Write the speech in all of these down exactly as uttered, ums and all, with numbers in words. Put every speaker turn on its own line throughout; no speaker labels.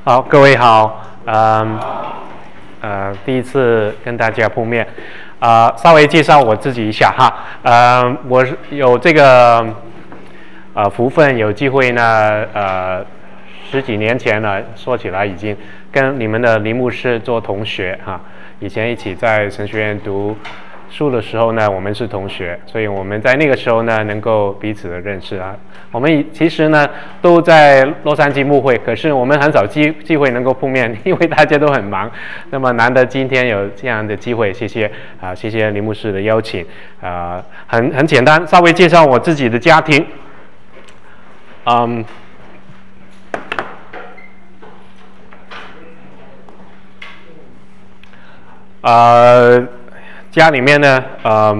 好，各位好，嗯，呃，第一次跟大家碰面，啊、呃，稍微介绍我自己一下哈，呃，我有这个呃福分，有机会呢，呃，十几年前呢，说起来已经跟你们的林牧师做同学哈，以前一起在神学院读书的时候呢，我们是同学，所以我们在那个时候呢，能够彼此的认识啊。我们其实呢都在洛杉矶牧会，可是我们很少机机会能够碰面，因为大家都很忙。那么难得今天有这样的机会，谢谢啊、呃，谢谢林牧师的邀请啊、呃，很很简单，稍微介绍我自己的家庭，嗯。呃，家里面呢，呃，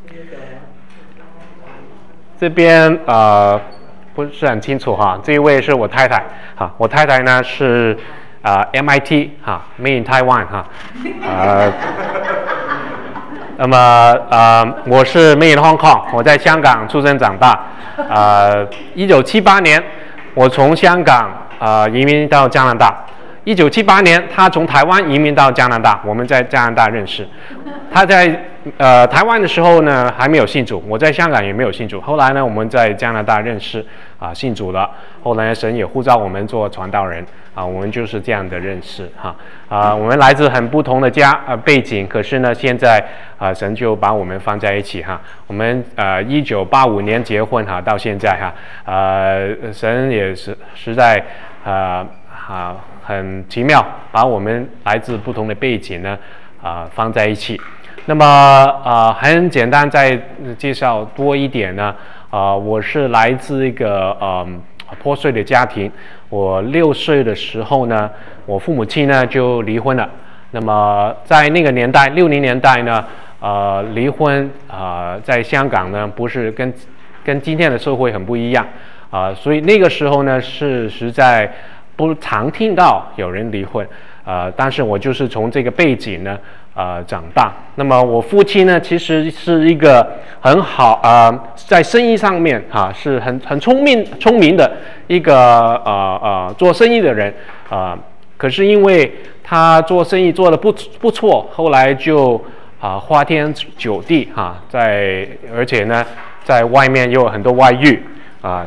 这边呃不是很清楚哈。这一位是我太太哈，我太太呢是啊、呃、M I T 哈 ，Made in Taiwan 哈，呃，那么呃我是 Made in Hong Kong， 我在香港出生长大，呃，一九七八年我从香港呃移民到加拿大。一九七八年，他从台湾移民到加拿大，我们在加拿大认识。他在呃台湾的时候呢，还没有信主；我在香港也没有信主。后来呢，我们在加拿大认识，啊、呃，信主了。后来神也呼召我们做传道人，啊、呃，我们就是这样的认识哈。啊、呃，我们来自很不同的家呃背景，可是呢，现在啊、呃，神就把我们放在一起哈。我们呃一九八五年结婚哈，到现在哈，呃，神也是实在啊啊。很奇妙，把我们来自不同的背景呢，啊、呃、放在一起。那么啊、呃，很简单，再介绍多一点呢。啊、呃，我是来自一个呃破碎的家庭。我六岁的时候呢，我父母亲呢就离婚了。那么在那个年代，六零年代呢，呃，离婚啊、呃，在香港呢不是跟跟今天的社会很不一样啊、呃，所以那个时候呢是实在。不常听到有人离婚，呃，但是我就是从这个背景呢，呃，长大。那么我父亲呢，其实是一个很好，呃，在生意上面哈、啊，是很很聪明聪明的一个呃呃做生意的人，啊、呃，可是因为他做生意做得不不错，后来就啊花天酒地哈、啊，在而且呢，在外面又有很多外遇啊。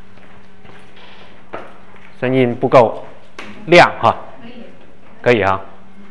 声音不够亮哈，可以，可以哈。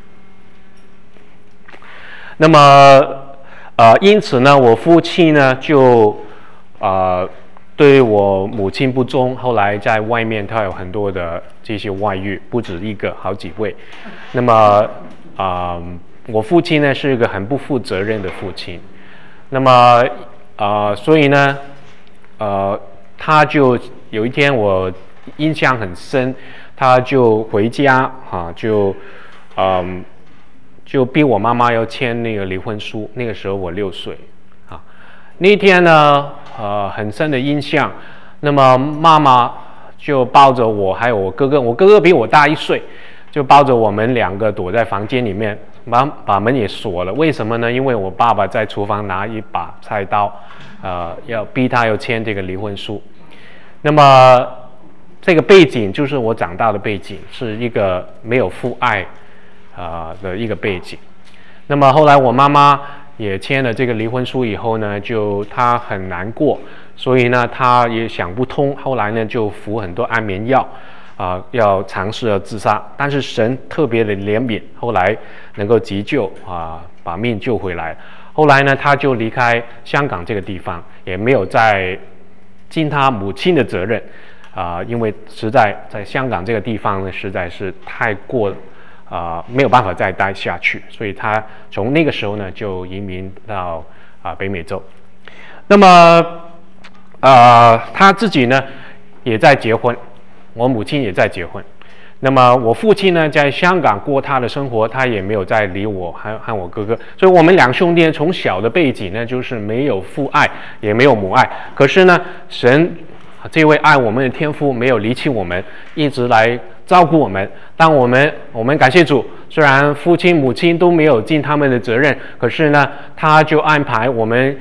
那么呃，因此呢，我父亲呢就呃对我母亲不忠，后来在外面他有很多的这些外遇，不止一个，好几位。那么啊、呃，我父亲呢是一个很不负责任的父亲。那么啊、呃，所以呢，呃，他就有一天我。印象很深，他就回家哈、啊，就嗯，就逼我妈妈要签那个离婚书。那个时候我六岁啊，那天呢，呃，很深的印象。那么妈妈就抱着我，还有我哥哥，我哥哥比我大一岁，就抱着我们两个躲在房间里面，把把门也锁了。为什么呢？因为我爸爸在厨房拿一把菜刀，呃，要逼他要签这个离婚书。那么。这个背景就是我长大的背景，是一个没有父爱啊、呃、的一个背景。那么后来我妈妈也签了这个离婚书以后呢，就她很难过，所以呢她也想不通，后来呢就服很多安眠药啊、呃，要尝试要自杀。但是神特别的怜悯，后来能够急救啊、呃，把命救回来。后来呢，她就离开香港这个地方，也没有再尽她母亲的责任。啊、呃，因为实在在香港这个地方呢，实在是太过啊、呃，没有办法再待下去，所以他从那个时候呢就移民到啊、呃、北美洲。那么呃他自己呢也在结婚，我母亲也在结婚。那么我父亲呢在香港过他的生活，他也没有再理我和和我哥哥，所以我们两兄弟从小的背景呢就是没有父爱，也没有母爱。可是呢，神。这位爱我们的天父没有离弃我们，一直来照顾我们。当我们我们感谢主，虽然父亲母亲都没有尽他们的责任，可是呢，他就安排我们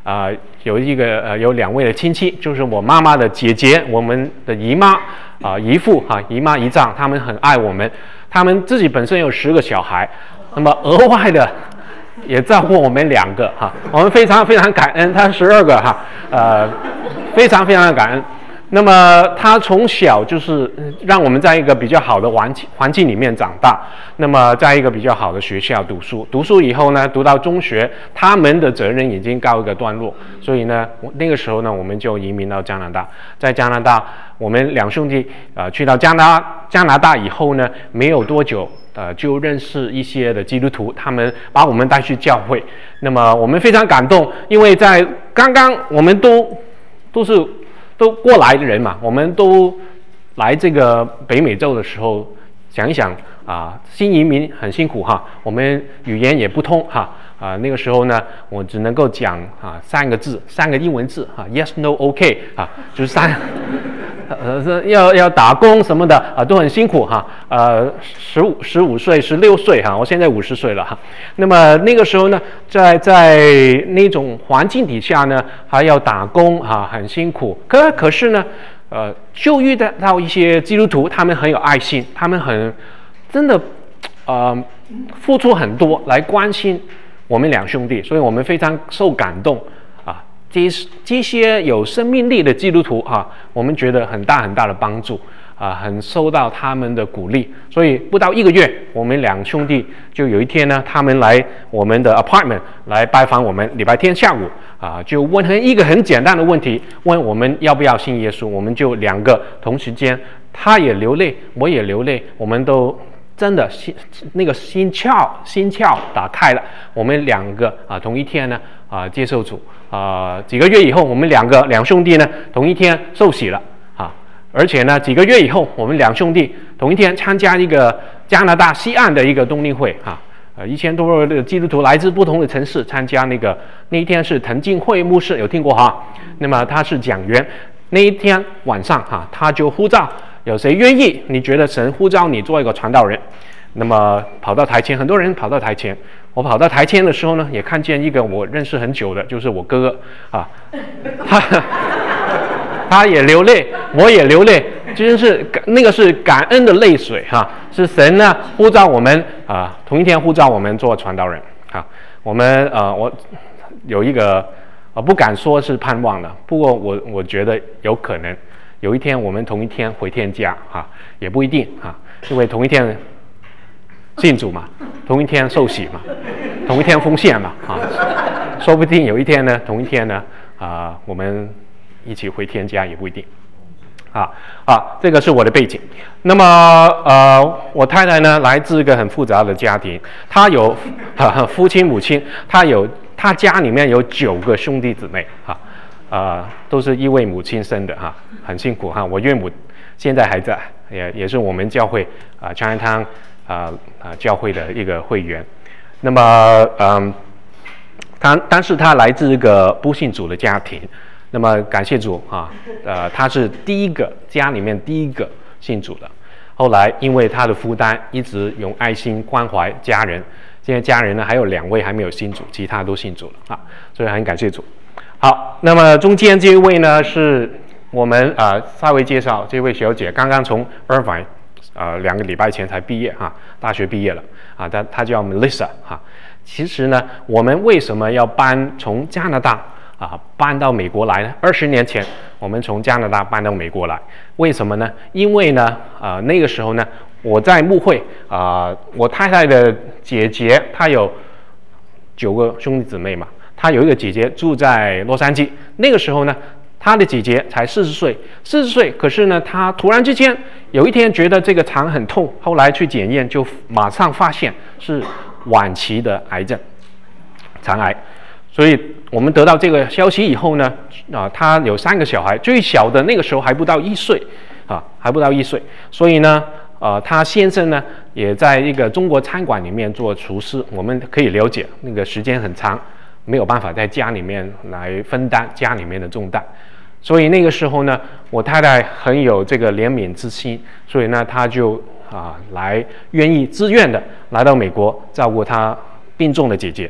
啊、呃、有一个呃有两位的亲戚，就是我妈妈的姐姐，我们的姨妈啊、呃、姨父哈、啊、姨妈姨丈，他们很爱我们，他们自己本身有十个小孩，那么额外的也照顾我们两个哈、啊，我们非常非常感恩，他十二个哈、啊，呃非常非常的感恩。那么他从小就是让我们在一个比较好的环境环境里面长大，那么在一个比较好的学校读书，读书以后呢，读到中学，他们的责任已经告一个段落，所以呢，那个时候呢，我们就移民到加拿大。在加拿大，我们两兄弟呃去到加拿加拿大以后呢，没有多久。呃，就认识一些的基督徒，他们把我们带去教会。那么我们非常感动，因为在刚刚我们都都是都过来的人嘛，我们都来这个北美洲的时候，想一想啊，新移民很辛苦哈，我们语言也不通哈啊，那个时候呢，我只能够讲啊三个字，三个英文字啊 ，yes no OK 啊，就是三。呃，要要打工什么的啊，都很辛苦哈。呃，十五十五岁、十六岁哈，我现在五十岁了哈。那么那个时候呢，在在那种环境底下呢，还要打工哈，很辛苦。可可是呢，呃，就遇到一些基督徒，他们很有爱心，他们很真的呃付出很多来关心我们两兄弟，所以我们非常受感动。这这些有生命力的基督徒哈、啊，我们觉得很大很大的帮助啊，很受到他们的鼓励。所以不到一个月，我们两兄弟就有一天呢，他们来我们的 apartment 来拜访我们。礼拜天下午啊，就问很一个很简单的问题，问我们要不要信耶稣。我们就两个同时间，他也流泪，我也流泪，我们都真的心那个心窍心窍打开了。我们两个啊，同一天呢啊接受主。啊、呃，几个月以后，我们两个两兄弟呢，同一天受洗了啊！而且呢，几个月以后，我们两兄弟同一天参加一个加拿大西岸的一个冬令会啊，呃，一千多的基督徒来自不同的城市参加那个。那一天是滕敬会牧师，有听过哈？那么他是讲员。那一天晚上哈、啊，他就呼召有谁愿意？你觉得神呼召你做一个传道人？那么跑到台前，很多人跑到台前。我跑到台前的时候呢，也看见一个我认识很久的，就是我哥哥啊，他他也流泪，我也流泪，真是那个是感恩的泪水哈、啊，是神呢呼召我们啊，同一天呼召我们做传道人啊。我们呃，我有一个呃不敢说是盼望的，不过我我觉得有可能有一天我们同一天回天家哈、啊，也不一定哈、啊，因为同一天信主嘛。同一天受洗嘛，同一天奉献嘛，啊，说不定有一天呢，同一天呢，啊、呃，我们一起回天家也不一定，啊啊，这个是我的背景。那么呃，我太太呢，来自一个很复杂的家庭，她有、啊、父亲母亲，她有她家里面有九个兄弟姊妹，哈、啊，呃，都是一位母亲生的哈、啊，很辛苦哈、啊。我岳母现在还在，也也是我们教会啊，Chinatown。啊啊，教会的一个会员，那么嗯，他但是他来自一个不信主的家庭，那么感谢主啊，呃，他是第一个家里面第一个信主的，后来因为他的负担，一直用爱心关怀家人，现在家人呢还有两位还没有信主，其他都信主了啊，所以很感谢主。好，那么中间这一位呢是我们啊、呃、稍微介绍这位小姐，刚刚从 Irvine。呃，两个礼拜前才毕业哈、啊，大学毕业了啊。她她叫 Melissa 哈、啊。其实呢，我们为什么要搬从加拿大啊搬到美国来呢？二十年前我们从加拿大搬到美国来，为什么呢？因为呢，啊那个时候呢，我在牧会啊，我太太的姐姐她有九个兄弟姊妹嘛，她有一个姐姐住在洛杉矶，那个时候呢。他的姐姐才四十岁，四十岁，可是呢，他突然之间有一天觉得这个肠很痛，后来去检验，就马上发现是晚期的癌症，肠癌。所以我们得到这个消息以后呢，啊，他有三个小孩，最小的那个时候还不到一岁，啊，还不到一岁。所以呢，呃，他先生呢也在一个中国餐馆里面做厨师，我们可以了解那个时间很长，没有办法在家里面来分担家里面的重担。所以那个时候呢，我太太很有这个怜悯之心，所以呢，她就啊来愿意自愿的来到美国照顾她病重的姐姐。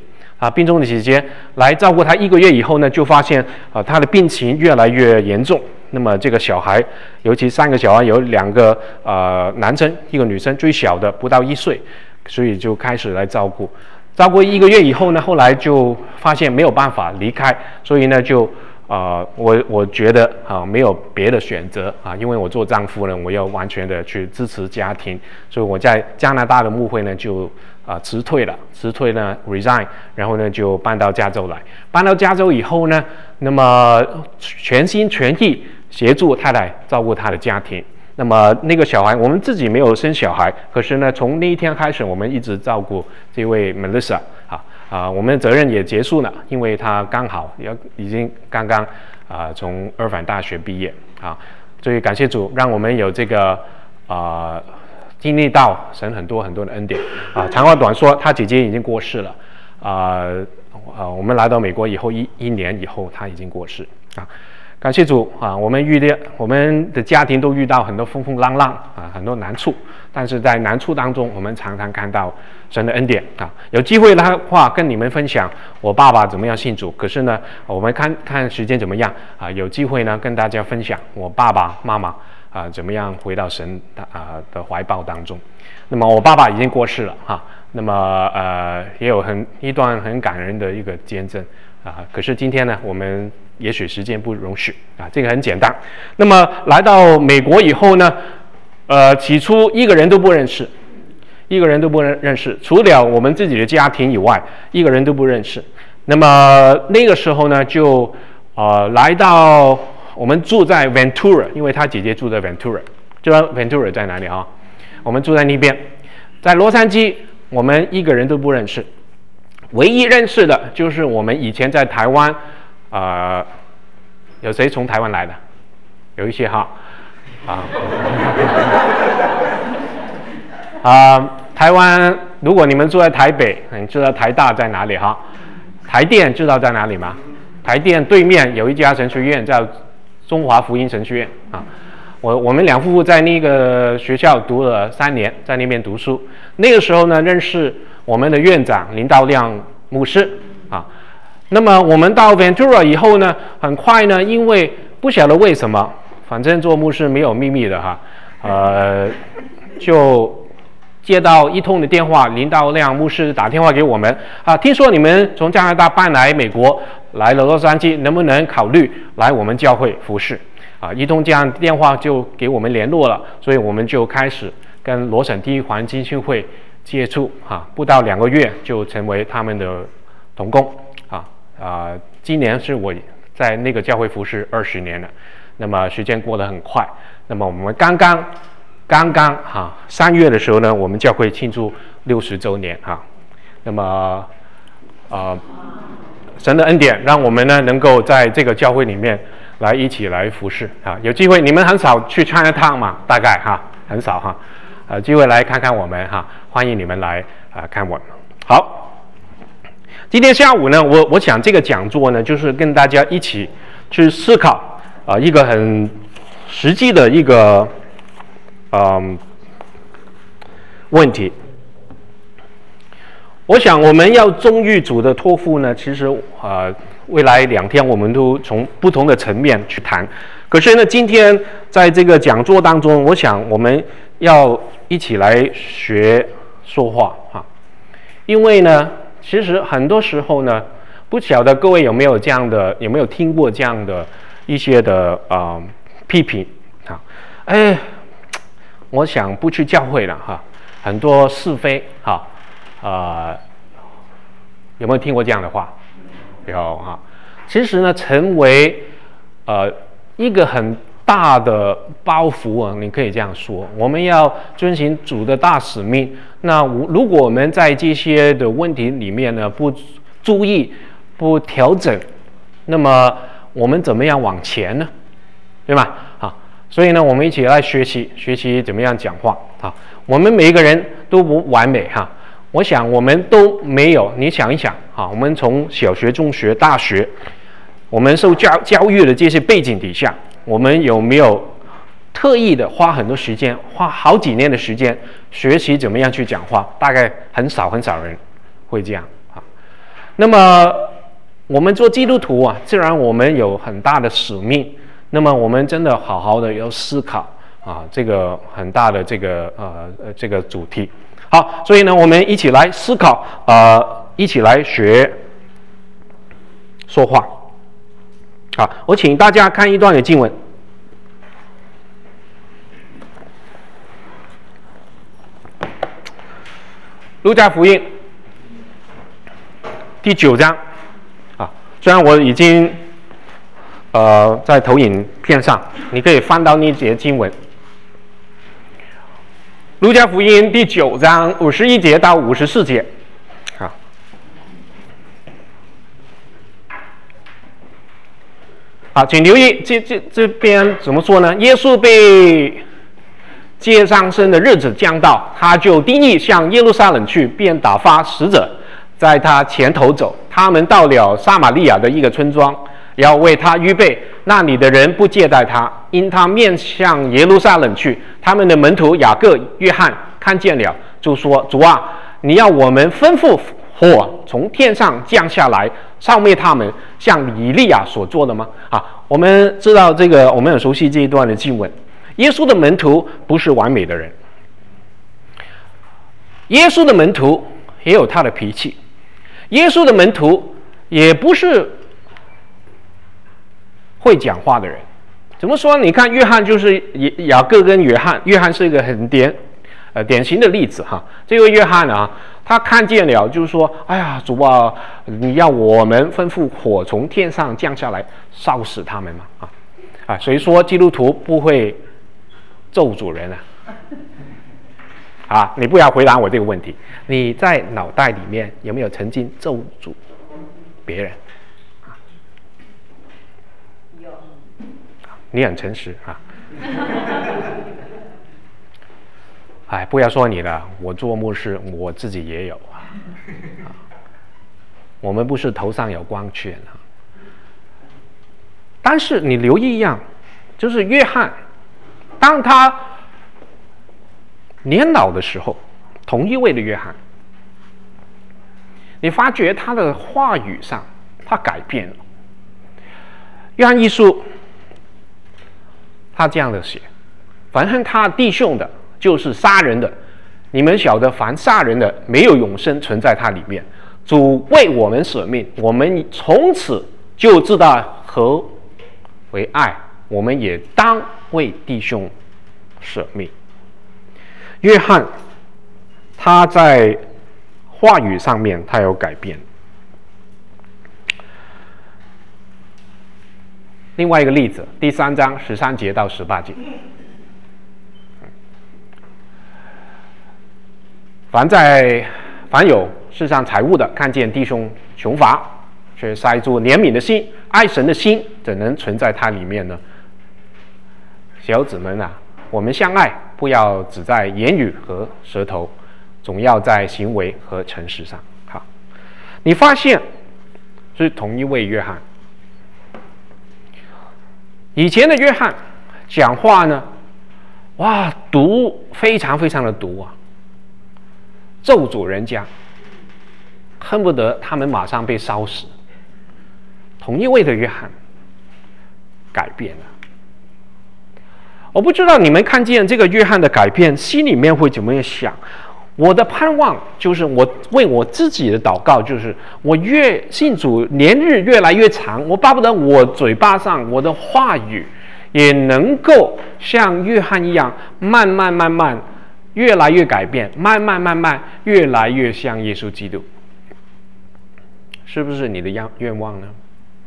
啊病重的姐姐来照顾他一个月以后呢，就发现啊他的病情越来越严重。那么这个小孩，尤其三个小孩有两个呃男生，一个女生，最小的不到一岁，所以就开始来照顾。照顾一个月以后呢，后来就发现没有办法离开，所以呢就呃我我觉得啊没有别的选择啊，因为我做丈夫呢，我要完全的去支持家庭，所以我在加拿大的牧会呢就啊辞退了，辞退呢 resign， 然后呢就搬到加州来。搬到加州以后呢，那么全心全意协助太太照顾她的家庭。那么那个小孩，我们自己没有生小孩，可是呢，从那一天开始，我们一直照顾这位 Melissa 啊啊，我们的责任也结束了，因为她刚好要已经刚刚啊从二反大学毕业啊，所以感谢主，让我们有这个啊经历到神很多很多的恩典啊。长话短说，她姐姐已经过世了啊啊，我们来到美国以后一一年以后，她已经过世啊。感谢主啊！我们遇到我们的家庭都遇到很多风风浪浪啊，很多难处，但是在难处当中，我们常常看到神的恩典啊。有机会的话，跟你们分享我爸爸怎么样信主。可是呢，我们看看时间怎么样啊？有机会呢，跟大家分享我爸爸妈妈啊怎么样回到神的啊的怀抱当中。那么我爸爸已经过世了哈、啊，那么呃也有很一段很感人的一个见证啊。可是今天呢，我们也许时间不容许啊，这个很简单。那么来到美国以后呢，呃，起初一个人都不认识，一个人都不认认识，除了我们自己的家庭以外，一个人都不认识。那么那个时候呢，就呃来到我们住在 Ventura， 因为他姐姐住在 Ventura， 知道 Ventura 在哪里啊？我们住在那边，在洛杉矶，我们一个人都不认识，唯一认识的就是我们以前在台湾。呃，有谁从台湾来的？有一些哈，啊，啊，台湾，如果你们住在台北，你知道台大在哪里哈？台电知道在哪里吗？台电对面有一家神学院叫中华福音神学院啊。我我们两夫妇在那个学校读了三年，在那边读书。那个时候呢，认识我们的院长林道亮牧师啊。那么我们到 Ventura 以后呢，很快呢，因为不晓得为什么，反正做牧师没有秘密的哈，呃，就接到一通的电话，林道亮牧师打电话给我们啊，听说你们从加拿大搬来美国，来了洛杉矶，能不能考虑来我们教会服侍啊？一通这样的电话就给我们联络了，所以我们就开始跟罗省第一环基金会接触啊，不到两个月就成为他们的同工。啊、呃，今年是我在那个教会服侍二十年了，那么时间过得很快。那么我们刚刚刚刚哈三月的时候呢，我们教会庆祝六十周年哈。那么呃，神的恩典让我们呢能够在这个教会里面来一起来服侍啊。有机会你们很少去 Chinatown 嘛，大概哈很少哈，呃，机会来看看我们哈，欢迎你们来啊、呃、看我们。好。今天下午呢，我我想这个讲座呢，就是跟大家一起去思考啊、呃、一个很实际的一个嗯、呃、问题。我想我们要忠于主的托付呢，其实啊、呃、未来两天我们都从不同的层面去谈。可是呢，今天在这个讲座当中，我想我们要一起来学说话哈，因为呢。其实很多时候呢，不晓得各位有没有这样的，有没有听过这样的一些的啊、呃、批评啊？哎，我想不去教会了哈，很多是非哈，啊、呃，有没有听过这样的话？有哈。其实呢，成为呃一个很大的包袱啊，你可以这样说，我们要遵行主的大使命。那如果我们在这些的问题里面呢，不注意、不调整，那么我们怎么样往前呢？对吗？好，所以呢，我们一起来学习，学习怎么样讲话。好，我们每一个人都不完美哈。我想我们都没有，你想一想哈，我们从小学、中学、大学，我们受教教育的这些背景底下，我们有没有特意的花很多时间，花好几年的时间学习怎么样去讲话？大概很少很少人会这样啊。 那么我们做基督徒啊，既然我们有很大的使命，那么我们真的好好的要思考啊，这个很大的这个呃呃这个主题。好，所以呢，我们一起来思考，呃，一起来学说话。好，我请大家看一段的经文。路加福音第九章啊，虽然我已经呃在投影片上，你可以翻到那节经文。路加福音第九章五十一节到五十四节，啊，好，请留意这这这边怎么说呢？耶稣被接上身的日子将到，他就定义向耶路撒冷去，便打发使者在他前头走。他们到了撒玛利亚的一个村庄，要为他预备，那里的人不接待他，因他面向耶路撒冷去。他们的门徒雅各、约翰看见了，就说：“主啊，你要我们吩咐火从天上降下来，烧灭他们，像以利亚所做的吗？”啊，我们知道这个，我们很熟悉这一段的经文。耶稣的门徒不是完美的人，耶稣的门徒也有他的脾气，耶稣的门徒也不是会讲话的人。怎么说？你看约翰就是雅各跟约翰，约翰是一个很典呃典型的例子哈。这个约翰啊，他看见了，就是说，哎呀，主啊，你要我们吩咐火从天上降下来，烧死他们嘛啊啊！所以说基督徒不会咒主人啊。啊，你不要回答我这个问题。你在脑袋里面有没有曾经咒诅别人？
有。
你很诚实啊。哎，不要说你了，我做牧师我自己也有啊。啊，我们不是头上有光圈啊。但是你留意一样，就是约翰，当他年老的时候，同一位的约翰，你发觉他的话语上他改变了。约翰一书他这样的写：凡恨他弟兄的，就是杀人的。你们晓得，凡杀人的，没有永生存在他里面。主为我们舍命，我们从此就知道何为爱，我们也当为弟兄舍命。约翰他在话语上面他有改变。另外一个例子，第三章十三节到十八节，凡在凡有世上财物的，看见弟兄穷乏，却塞住怜悯的心、爱神的心，怎能存在他里面呢？小子们啊，我们相爱，不要只在言语和舌头，总要在行为和诚实上。好，你发现是同一位约翰。以前的约翰讲话呢，哇，毒非常非常的毒啊，咒诅人家，恨不得他们马上被烧死。同一位的约翰改变了。我不知道你们看见这个约翰的改变，心里面会怎么样想？我的盼望就是，我为我自己的祷告就是，我越信主年日越来越长，我巴不得我嘴巴上我的话语也能够像约翰一样，慢慢慢慢越来越改变，慢慢慢慢越来越像耶稣基督。是不是你的愿望呢？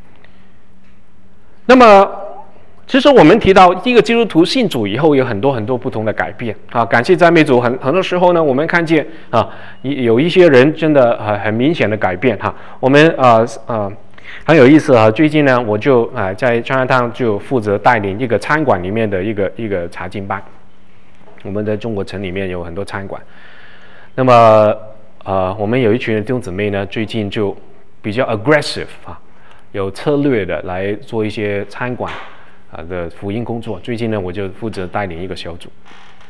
那么其实我们提到一个基督徒信主以后，有很多很多不同的改变啊！感谢赞美主，很很多时候呢，我们看见啊，有一些人真的很很明显的改变哈、啊。我们呃呃很有意思啊！最近呢，我就啊在加拿大就负责带领一个餐馆里面的一个一个查经班。我们在中国城里面有很多餐馆，那么呃我们有一群弟兄姊妹呢，最近就比较 aggressive 啊，有策略的来做一些餐馆啊的福音工作。最近呢，我就负责带领一个小组。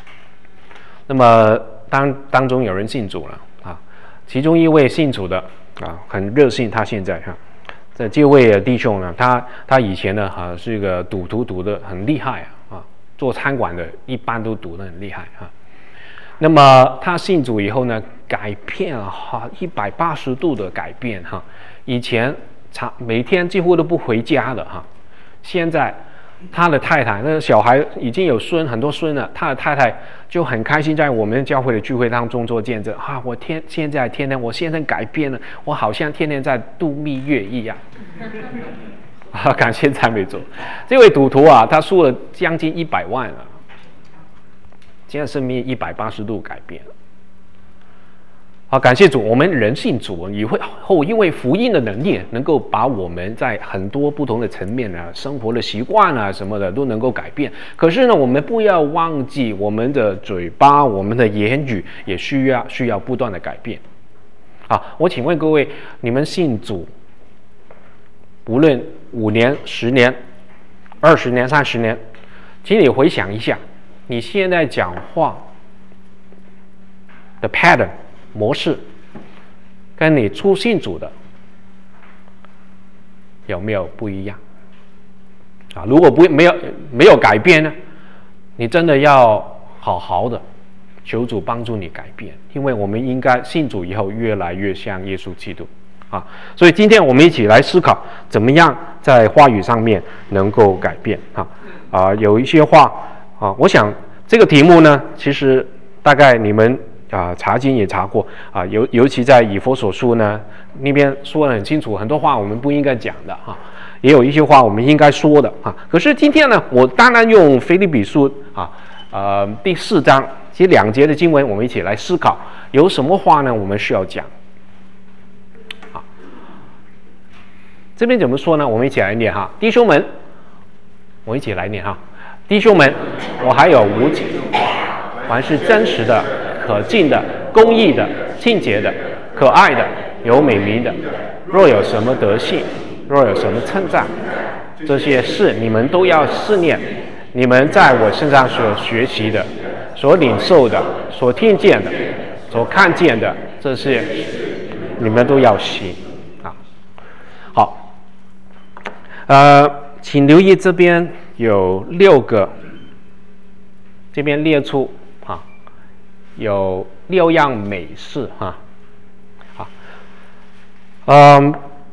那么当当中有人信主了啊，其中一位信主的啊，很热心。他现在哈，这这位弟兄呢，他他以前呢哈、啊、是一个赌徒，赌的很厉害啊，啊，做餐馆的一般都赌得很厉害啊。那么他信主以后呢，改变了哈一百八十度的改变哈、啊。以前常每天几乎都不回家的哈、啊，现在。他的太太，那个小孩已经有孙，很多孙了。他的太太就很开心，在我们教会的聚会当中做见证啊！我天，现在天天我先生改变了，我好像天天在度蜜月一样。啊，感谢赞美主！这位赌徒啊，他输了将近一百万了，现在生命一百八十度改变了。好，感谢主，我们人信主以后，因为福音的能力，能够把我们在很多不同的层面啊，生活的习惯啊什么的都能够改变。可是呢，我们不要忘记我们的嘴巴、我们的言语也需要需要不断的改变。啊，我请问各位，你们信主，无论五年、十年、二十年、三十年，请你回想一下，你现在讲话的 pattern。模式跟你初信主的有没有不一样啊？如果不没有没有改变呢，你真的要好好的求主帮助你改变，因为我们应该信主以后越来越像耶稣基督啊。所以今天我们一起来思考，怎么样在话语上面能够改变啊啊，有一些话啊，我想这个题目呢，其实大概你们。啊，查经也查过啊，尤尤其在以弗所书呢那边说得很清楚，很多话我们不应该讲的啊，也有一些话我们应该说的啊。可是今天呢，我当然用腓立比书啊，呃第四章其实两节的经文，我们一起来思考，有什么话呢？我们需要讲啊。这边怎么说呢？我们一起来念哈，弟兄们，我一起来念哈，弟兄们，我还有五节，凡是真实的。可敬的、公义的、清洁的、可爱的、有美名的，若有什么德性，若有什么称赞，这些事你们都要思念。你们在我身上所学习的、所领受的、所听见的、所看见的，这些你们都要行啊。好，呃，请留意这边有六个，这边列出。有六样美事哈，好，嗯，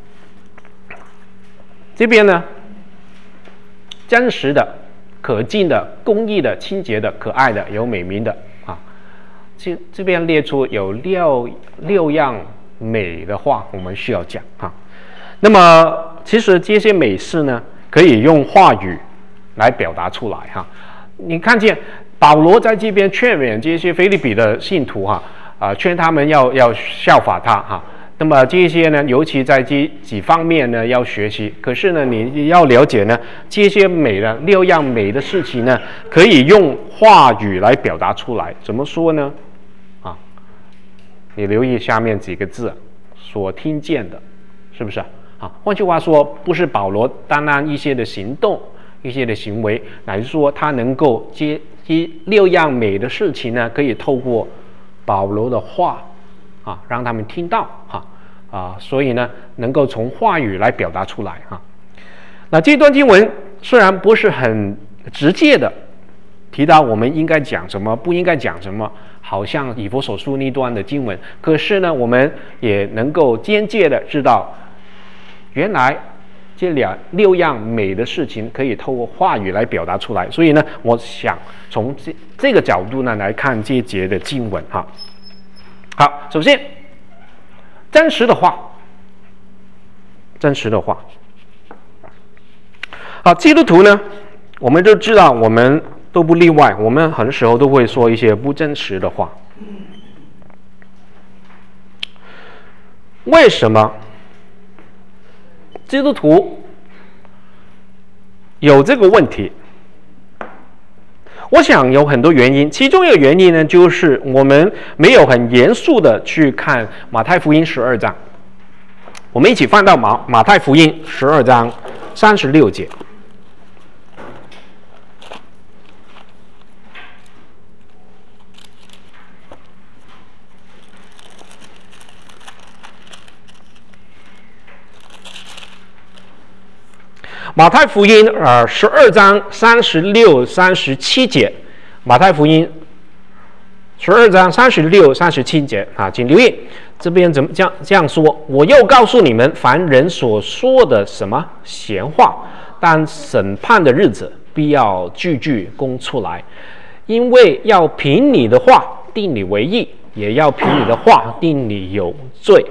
这边呢，真实的、可敬的、公义的、清洁的、可爱的、有美名的啊，这这边列出有六六样美的话，我们需要讲哈。那么，其实这些美事呢，可以用话语来表达出来哈。你看见。保罗在这边劝勉这些腓立比的信徒哈啊、呃，劝他们要要效法他哈。那么这些呢，尤其在这几方面呢要学习。可是呢，你要了解呢，这些美的六样美的事情呢，可以用话语来表达出来。怎么说呢？啊，你留意下面几个字，所听见的，是不是啊？换句话说，不是保罗单单一些的行动、一些的行为，乃是说他能够接。这六样美的事情呢，可以透过保罗的话啊，让他们听到哈 啊, 啊，所以呢，能够从话语来表达出来哈、啊。那这段经文虽然不是很直接的提到我们应该讲什么，不应该讲什么，好像以弗所书那段的经文，可是呢，我们也能够间接的知道，原来。这两六样美的事情可以透过话语来表达出来，所以呢，我想从这这个角度呢来看这一节的经文哈。好，首先真实的话，真实的话。好，基督徒呢，我们都知道，我们都不例外，我们很多时候都会说一些不真实的话。为什么？基督徒有这个问题，我想有很多原因，其中一个原因呢，就是我们没有很严肃的去看马太福音十二章。我们一起翻到马马太福音十二章三十六节。 马太福音呃十二章三十六、三十七节，马太福音十二章三十六、三十七节啊，请留意这边怎么这样这样说。我又告诉你们，凡人所说的什么闲话，当审判的日子，必要句句供出来，因为要凭你的话定你为义，也要凭你的话定你有罪。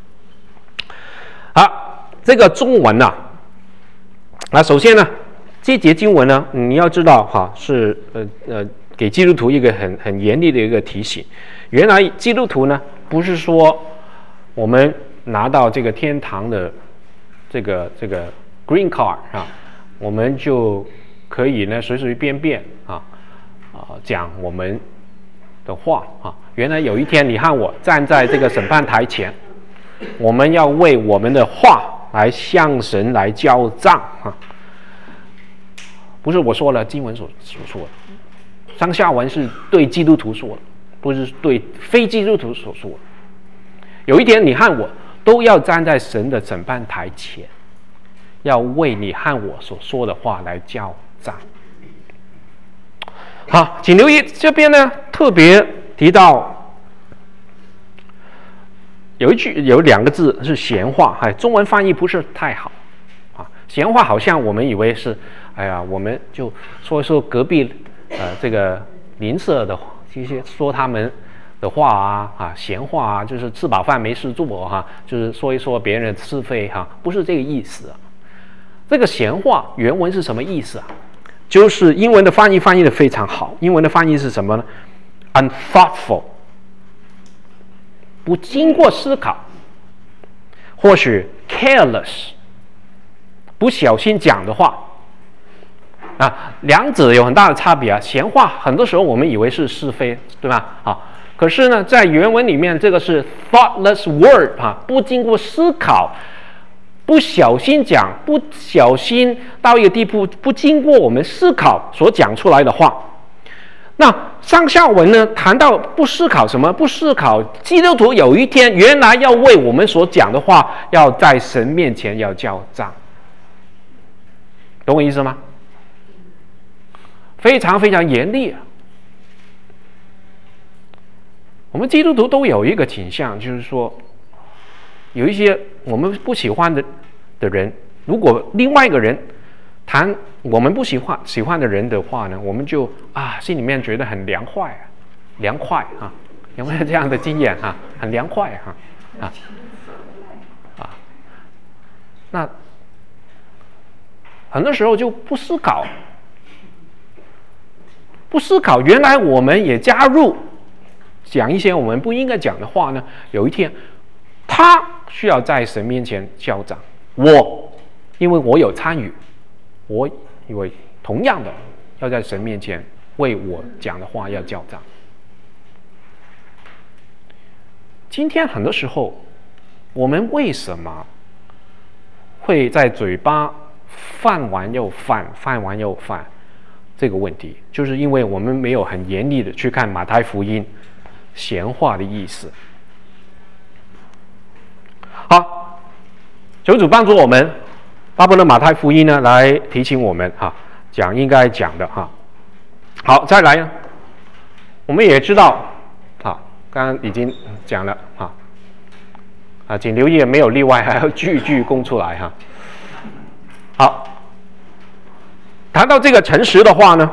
好，这个中文呢、啊，那首先呢，这节经文呢，你要知道哈，是呃呃给基督徒一个很很严厉的一个提醒。原来基督徒呢，不是说我们拿到这个天堂的这个这个 green card 啊，我们就可以呢随随便便啊啊讲我们的话啊。原来有一天你和我站在这个审判台前，我们要为我们的话来向神来交账啊。不是我说了，经文所所说的，上下文是对基督徒说的，不是对非基督徒所说的。有一天你和我都要站在神的审判台前，要为你和我所说的话来交账。好，请留意这边呢，特别提到有一句有两个字是闲话，哎，中文翻译不是太好啊。闲话好像我们以为是，哎呀，我们就说一说隔壁呃这个邻舍的这些说他们的话啊啊闲话啊，就是吃饱饭没事做哈、啊，就是说一说别人的是非哈、啊，不是这个意思啊。这个闲话原文是什么意思啊？就是英文的翻译翻译的非常好，英文的翻译是什么呢 ？Unthoughtful， 不经过思考，或许 careless， 不小心讲的话啊，两者有很大的差别啊。闲话很多时候我们以为是是非，对吧？啊，可是呢，在原文里面这个是 thoughtless word 啊，不经过思考。不小心讲，不小心到一个地步，不经过我们思考所讲出来的话。那上下文呢，谈到不思考什么？不思考基督徒有一天原来要为我们所讲的话，要在神面前要交账，懂我意思吗？非常非常严厉啊！我们基督徒都有一个倾向，就是说，有一些我们不喜欢的的人，如果另外一个人谈我们不喜欢喜欢的人的话呢，我们就啊心里面觉得很凉快啊，凉快啊，有没有这样的经验啊？很凉快啊啊啊！那很多时候就不思考，不思考，原来我们也加入讲一些我们不应该讲的话呢。有一天，他需要在神面前交账，我因为我有参与，我因为同样的要在神面前为我讲的话要交账。今天很多时候，我们为什么会在嘴巴犯完又犯，犯完又犯这个问题，就是因为我们没有很严厉的去看马太福音闲话的意思。好，求主帮助我们，巴不得马太福音呢来提醒我们哈，讲应该讲的哈。好，再来呢，我们也知道，啊，刚刚已经讲了哈，啊，请留意没有例外，还要句句供出来哈。好，谈到这个诚实的话呢，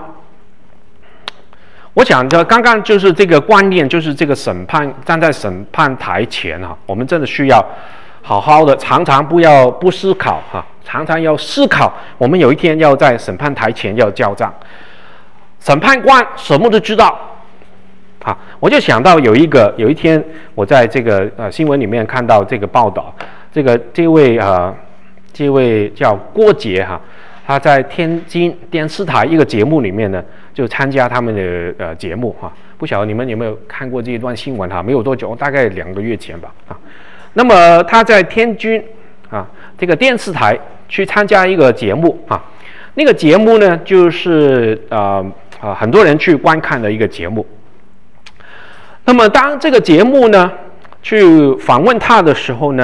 我想着刚刚就是这个观念，就是这个审判站在审判台前哈，我们真的需要好好的，常常不要不思考哈，常常要思考，我们有一天要在审判台前要交账。审判官什么都知道啊，我就想到有一个有一天我在这个呃新闻里面看到这个报道，这个这位呃这位叫郭杰哈、啊，他在天津电视台一个节目里面呢，就参加他们的呃节目哈、啊，不晓得你们有没有看过这一段新闻哈、啊？没有多久，大概两个月前吧啊。那么他在天津啊这个电视台去参加一个节目啊，那个节目呢就是呃呃很多人去观看的一个节目。那么当这个节目呢去访问他的时候呢，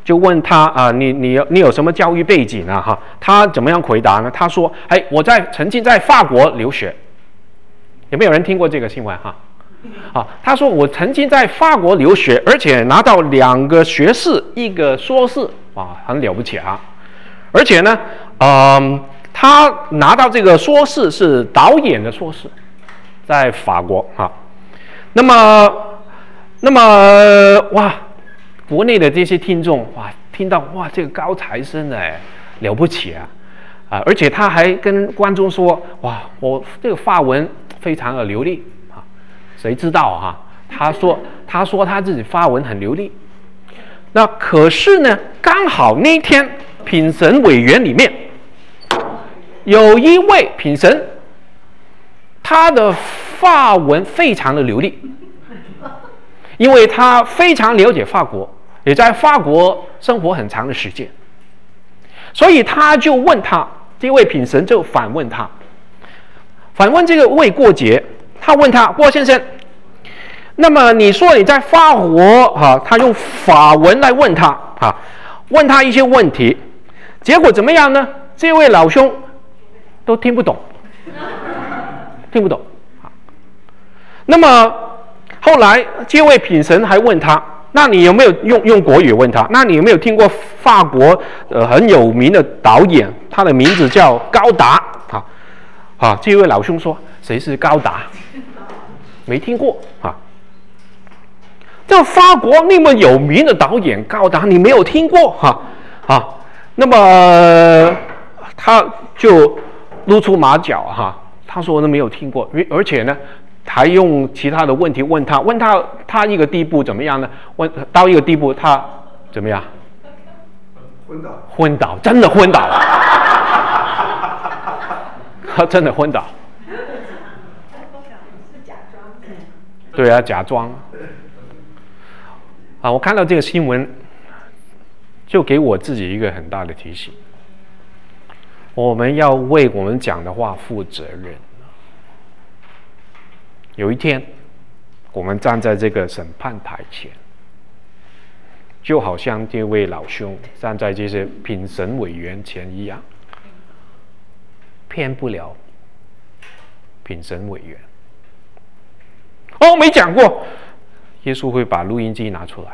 就问他啊，你你你有什么教育背景啊？哈，他怎么样回答呢？他说，哎，我在曾经在法国留学，有没有人听过这个新闻哈？啊，他说我曾经在法国留学，而且拿到两个学士，一个硕士，哇，很了不起啊！而且呢，嗯，他拿到这个硕士是导演的硕士，在法国哈。那么，那么哇，国内的这些听众哇，听到哇，这个高材生哎，了不起啊！啊，而且他还跟观众说，哇，我这个法文非常的流利。谁知道啊？他说，他说他自己发文很流利。那可是呢，刚好那天评审委员里面有一位评审，他的法文非常的流利，因为他非常了解法国，也在法国生活很长的时间，所以他就问他，这位评审就反问他，反问这个魏过节。他问他，郭先生，那么你说你在法国哈、啊，他用法文来问他哈、啊，问他一些问题，结果怎么样呢？这位老兄都听不懂，听不懂啊。那么后来这位评审还问他，那你有没有用用国语问他？那你有没有听过法国呃很有名的导演？他的名字叫高达啊啊！这位老兄说，谁是高达？没听过啊！这法国那么有名的导演高达，你没有听过哈啊，啊？那么、呃、他就露出马脚哈、啊，他说呢没有听过，而且呢还用其他的问题问他，问他他一个地步怎么样呢？问到一个地步他怎么样？昏倒，昏倒，真的昏倒，他真的昏倒。对啊，假装啊！我看到这个新闻，就给我自己一个很大的提醒：我们要为我们讲的话负责任。有一天，我们站在这个审判台前，就好像这位老兄站在这些评审委员前一样，骗不了评审委员。哦，没讲过，耶稣会把录音机拿出来。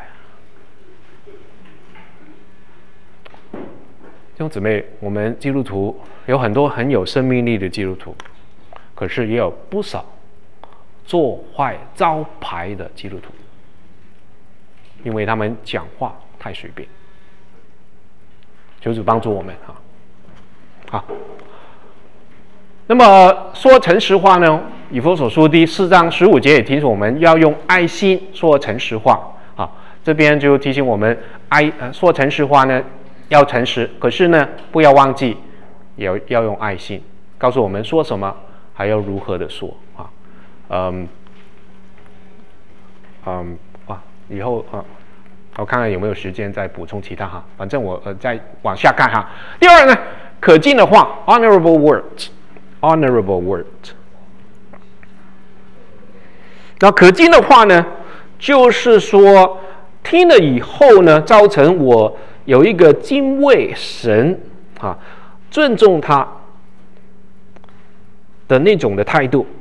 弟兄姊妹，我们基督徒有很多很有生命力的基督徒，可是也有不少做坏招牌的基督徒，因为他们讲话太随便。求主帮助我们哈。好，那么说诚实话呢？以弗所书第四章十五节也提醒我们要用爱心说诚实话啊。这边就提醒我们爱呃说诚实话呢要诚实，可是呢不要忘记也要要用爱心，告诉我们说什么还要如何的说啊。嗯嗯哇，以后啊，我看看有没有时间再补充其他哈。反正我呃再往下看哈。第二呢，可敬的话 ，honorable words，honorable words。那可敬的话呢，就是说听了以后呢，造成我有一个敬畏神啊、尊重他的那种的态度。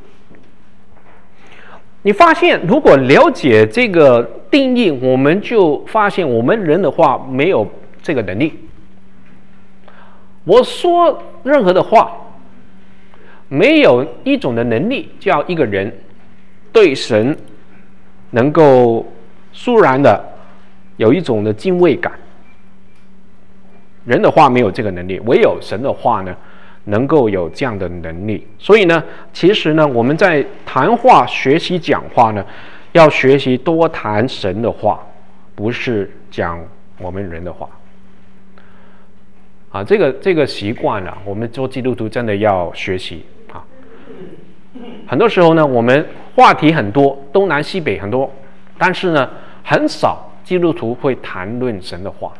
你发现，如果了解这个定义，我们就发现我们人的话没有这个能力。我说任何的话，没有一种的能力叫一个人对神能够肃然的有一种的敬畏感。人的话没有这个能力，唯有神的话呢能够有这样的能力。所以呢，其实呢我们在谈话学习讲话呢，要学习多谈神的话，不是讲我们人的话啊。这个这个习惯啊，我们做基督徒真的要学习啊。很多时候呢，我们话题很多，东南西北很多，但是呢，很少基督徒会谈论神的话。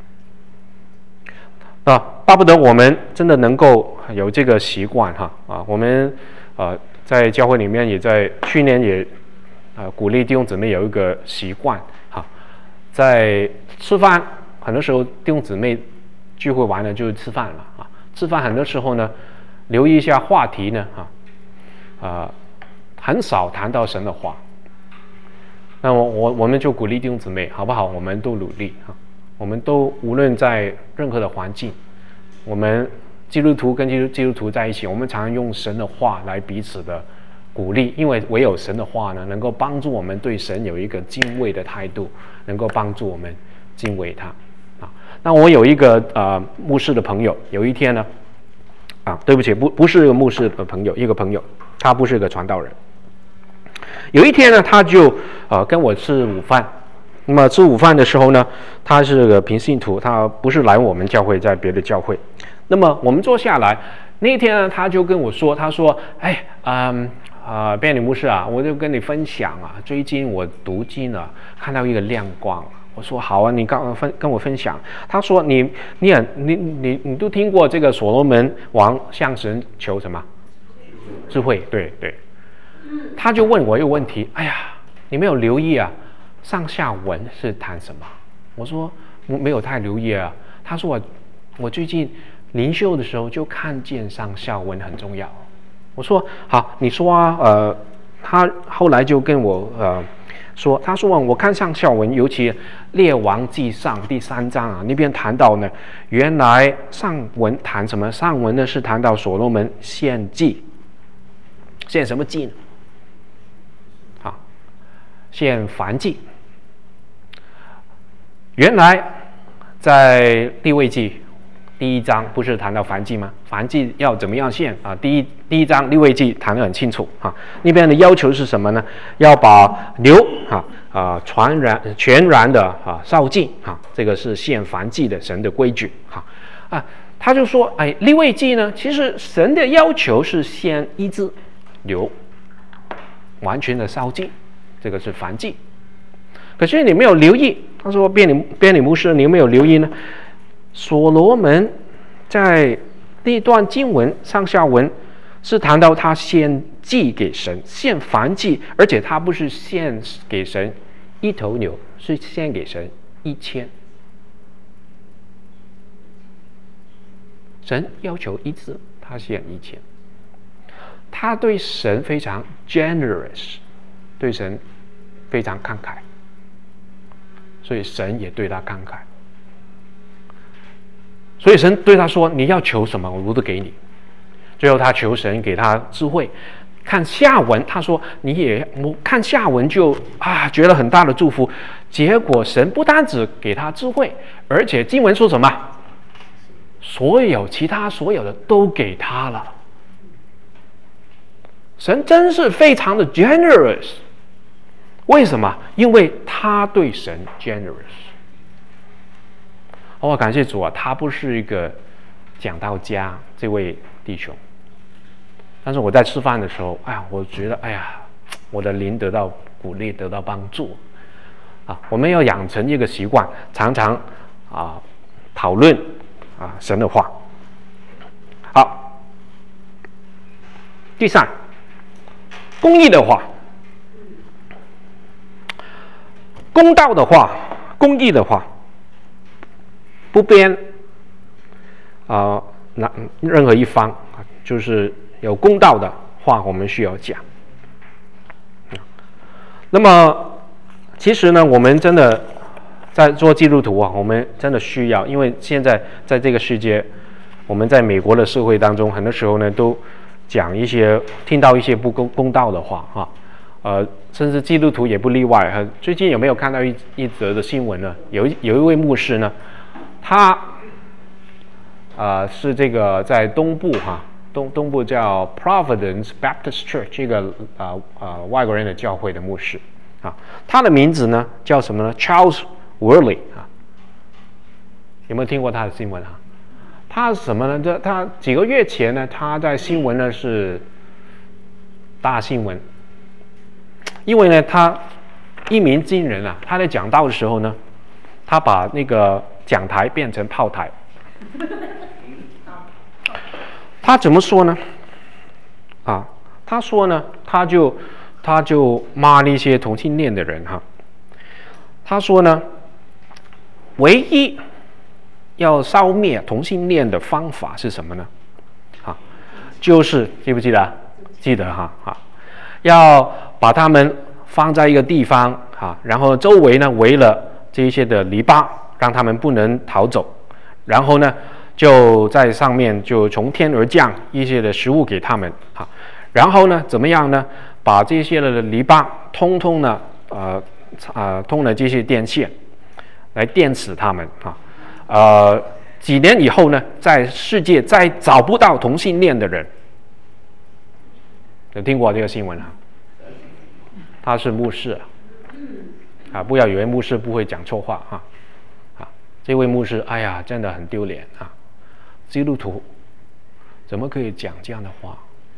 啊，巴不得我们真的能够有这个习惯哈啊！我们呃在教会里面也在去年也呃鼓励弟兄姊妹有一个习惯哈，在吃饭很多时候弟兄姊妹聚会完了就吃饭了啊，吃饭很多时候呢，留意一下话题呢啊，呃，很少谈到神的话。那我我我们就鼓励弟兄姊妹，好不好？我们都努力啊，我们都无论在任何的环境，我们基督徒跟基督基督徒在一起，我们常常用神的话来彼此的鼓励，因为唯有神的话呢，能够帮助我们对神有一个敬畏的态度，能够帮助我们敬畏他啊。那我有一个呃牧师的朋友，有一天呢，啊，对不起，不不是一个牧师的朋友，一个朋友，他不是一个传道人。有一天呢，他就呃跟我吃午饭。那么吃午饭的时候呢，他是个平信徒，他不是来我们教会，在别的教会。那么我们坐下来，那天呢，他就跟我说，他说：“哎，嗯啊，便利牧师啊，我就跟你分享啊，最近我读经啊，看到一个亮光。”我说：“好啊，你跟我分跟我分享。”他说：“你你也你你你都听过这个所罗门王向神求什么？智慧，对对。”他就问我一个问题：“哎呀，你没有留意啊？上下文是谈什么？”我说：“我没有太留意啊。”他说：“我我最近灵修的时候就看见上下文很重要。”我说：“好，你说啊。”呃，他后来就跟我呃说，他说：“我看上下文，尤其列王纪上第三章啊，那边谈到呢，原来上文谈什么？上文呢是谈到所罗门献祭，献什么祭呢？啊，献燔祭。原来在利未记第一章不是谈到燔祭吗？燔祭要怎么样献啊？第一第一章利未记谈得很清楚啊。那边的要求是什么呢？要把牛啊啊全然全然的啊烧尽啊，这个是献燔祭的神的规矩啊啊。他就说，哎，利未记呢，其实神的要求是献一只牛，完全的烧尽，这个是燔祭。可是你没有留意，他说便利便利牧师，你有没有留意呢？所罗门在这一段经文上下文是谈到他献祭给神，献燔祭，而且他不是献给神一头牛，是献给神一千。神要求一次，他献一千。他对神非常 generous， 对神非常慷慨，所以神也对他慷慨。所以神对他说：“你要求什么，我都给你。”最后他求神给他智慧。看下文，他说：“你也我看下文就啊，觉得很大的祝福。”结果神不单只给他智慧，而且经文说什么？所有其他所有的都给他了。神真是非常的 generous。为什么？因为他对神 generous。我感谢主啊，他不是一个讲道家，这位弟兄。但是我在吃饭的时候，哎呀，我觉得，哎呀，我的灵得到鼓励，得到帮助啊！我们要养成一个习惯，常常啊讨论啊神的话。好，第三，公义的话，公道的话，公义的话。不偏啊，那、呃、任何一方，就是有公道的话，我们需要讲。那么，其实呢，我们真的在做基督徒啊，我们真的需要，因为现在在这个世界，我们在美国的社会当中，很多时候呢，都讲一些听到一些不公公道的话啊，呃，甚至基督徒也不例外。呃、最近有没有看到一一则的新闻呢？有有一位牧师呢。他，呃，是这个在东部哈，东东部叫 Providence Baptist Church 这个呃呃外国人的教会的牧师啊，他的名字呢叫什么呢 ？Charles Worley 啊，有没有听过他的新闻啊？他是什么呢？这他几个月前呢，他在新闻呢是大新闻，因为呢他一鸣惊人啊，他在讲道的时候呢，他把那个讲台变成炮台。他怎么说呢？啊，他说呢，他就他就骂那些同性恋的人哈。他说呢，唯一要消灭同性恋的方法是什么呢？啊，就是记不记得？记得哈啊，要把他们放在一个地方啊，然后周围呢围了这一些的篱笆，让他们不能逃走。然后呢，就在上面就从天而降一些的食物给他们啊。然后呢，怎么样呢？把这些的篱笆通通呢，呃呃，通了这些电线，来电死他们啊。呃，几年以后呢，在世界再找不到同性恋的人。有听过这个新闻啊？他是牧师啊，啊，不要以为牧师不会讲错话啊，啊，这位牧师，哎呀，真的很丢脸啊！基督徒怎么可以讲这样的话？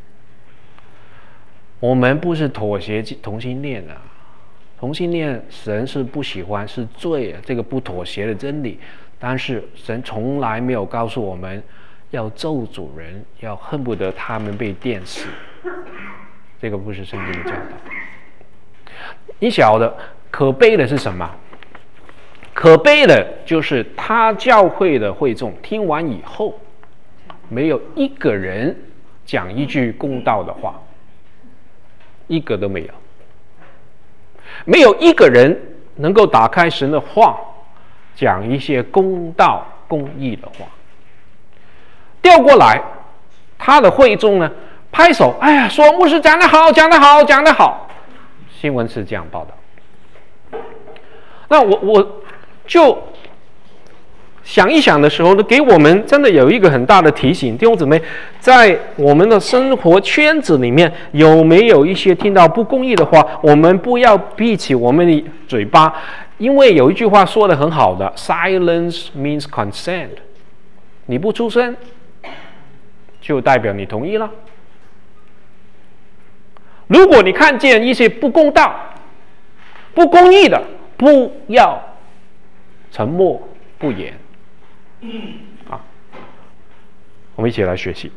我们不是妥协同性恋啊，同性恋神是不喜欢，是罪啊，这个不妥协的真理。但是神从来没有告诉我们要咒诅人，要恨不得他们被电死，这个不是圣经的教导。你晓得可悲的是什么？可悲的就是他教会的会众听完以后，没有一个人讲一句公道的话，一个都没有，没有一个人能够打开神的话，讲一些公道公义的话。调过来，他的会众呢拍手，哎呀，说牧师讲得好，讲得好，讲得好。新闻是这样报道。那我我就想一想的时候呢，给我们真的有一个很大的提醒，弟兄姊妹，在我们的生活圈子里面，有没有一些听到不公义的话，我们不要闭起我们的嘴巴，因为有一句话说得很好的 ，silence means consent， 你不出声，就代表你同意了。如果你看见一些不公道、不公义的，不要沉默不言。啊，我们一起来学习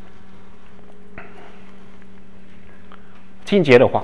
清洁的话。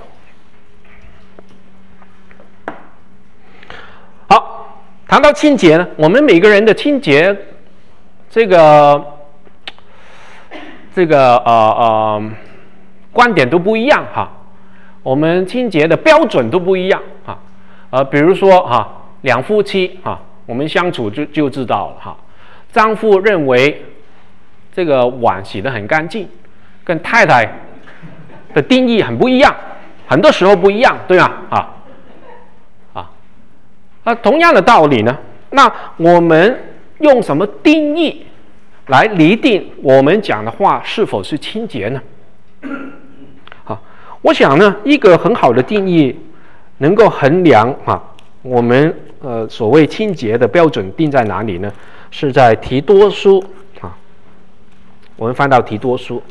好，谈到清洁呢，我们每个人的清洁，这个这个呃呃观点都不一样哈。我们清洁的标准都不一样哈。呃，比如说哈，两夫妻哈，我们相处就就知道了哈。丈夫认为这个碗洗得很干净，跟太太的定义很不一样，很多时候不一样，对吗？啊啊啊！同样的道理呢，那我们用什么定义来厘定我们讲的话是否是清洁呢？好，我想呢，一个很好的定义能够衡量啊，我们呃所谓清洁的标准定在哪里呢？是在提多书啊，我们翻到提多书，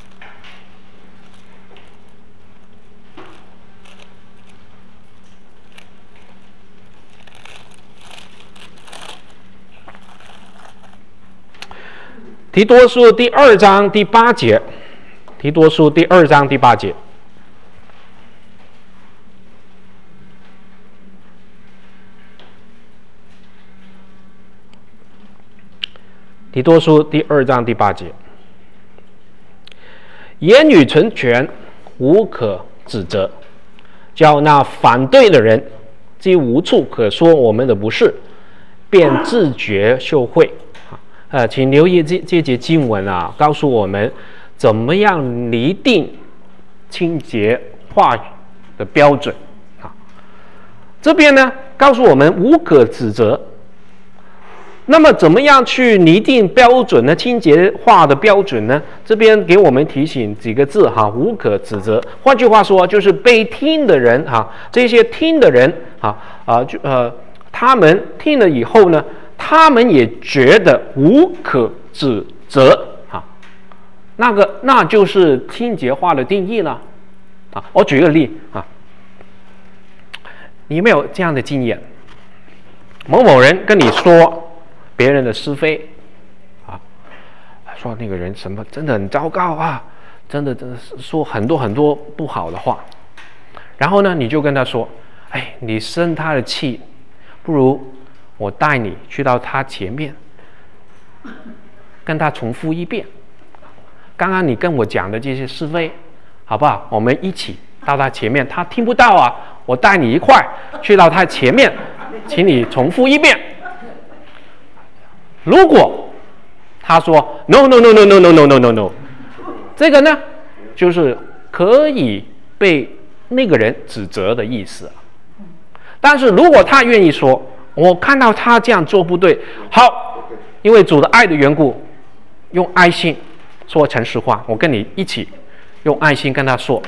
提多书第二章第八节，提多书第二章第八节。提多书第二章第八节，言语成全，无可指责，叫那反对的人既无处可说我们的不是，便自觉羞愧。呃，请留意这这节经文啊，告诉我们怎么样厘定清洁话语的标准啊。这边呢，告诉我们无可指责。那么怎么样去拟定标准呢？清洁化的标准呢？这边给我们提醒几个字哈，无可指责。换句话说，就是被听的人哈，这些听的人啊啊就呃，他们听了以后呢，他们也觉得无可指责啊。那个那就是清洁化的定义了啊。我举个例啊，你有没有这样的经验？某某人跟你说别人的是非啊，说那个人什么真的很糟糕啊，真的真的说很多很多不好的话，然后呢，你就跟他说，哎，你生他的气，不如我带你去到他前面， 跟他重复一遍。刚刚你跟我讲的这些是非，好不好？我们一起到他前面，他听不到啊，我带你一块去到他前面，请你重复一遍。如果他说 no no no no no no no no no no， 这个呢就是可以被那个人指责的意思。但是如果他愿意说，我看到他这样做不对，好，因为主的爱的缘故，用爱心说诚实话，我跟你一起用爱心跟他说，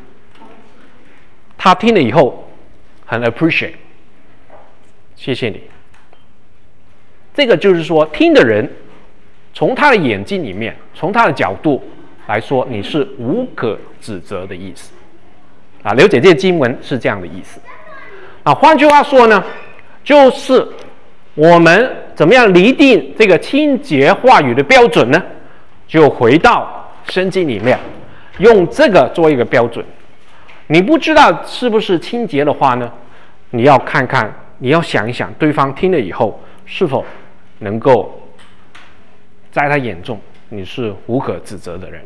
他听了以后很 appreciate， 谢谢你。这个就是说，听的人从他的眼睛里面，从他的角度来说，你是无可指责的意思啊。了解这些经文是这样的意思啊。换句话说呢，就是我们怎么样厘定这个清洁话语的标准呢？就回到圣经里面，用这个做一个标准。你不知道是不是清洁的话呢，你要看看，你要想一想，对方听了以后是否能够在他眼中你是无可指责的人。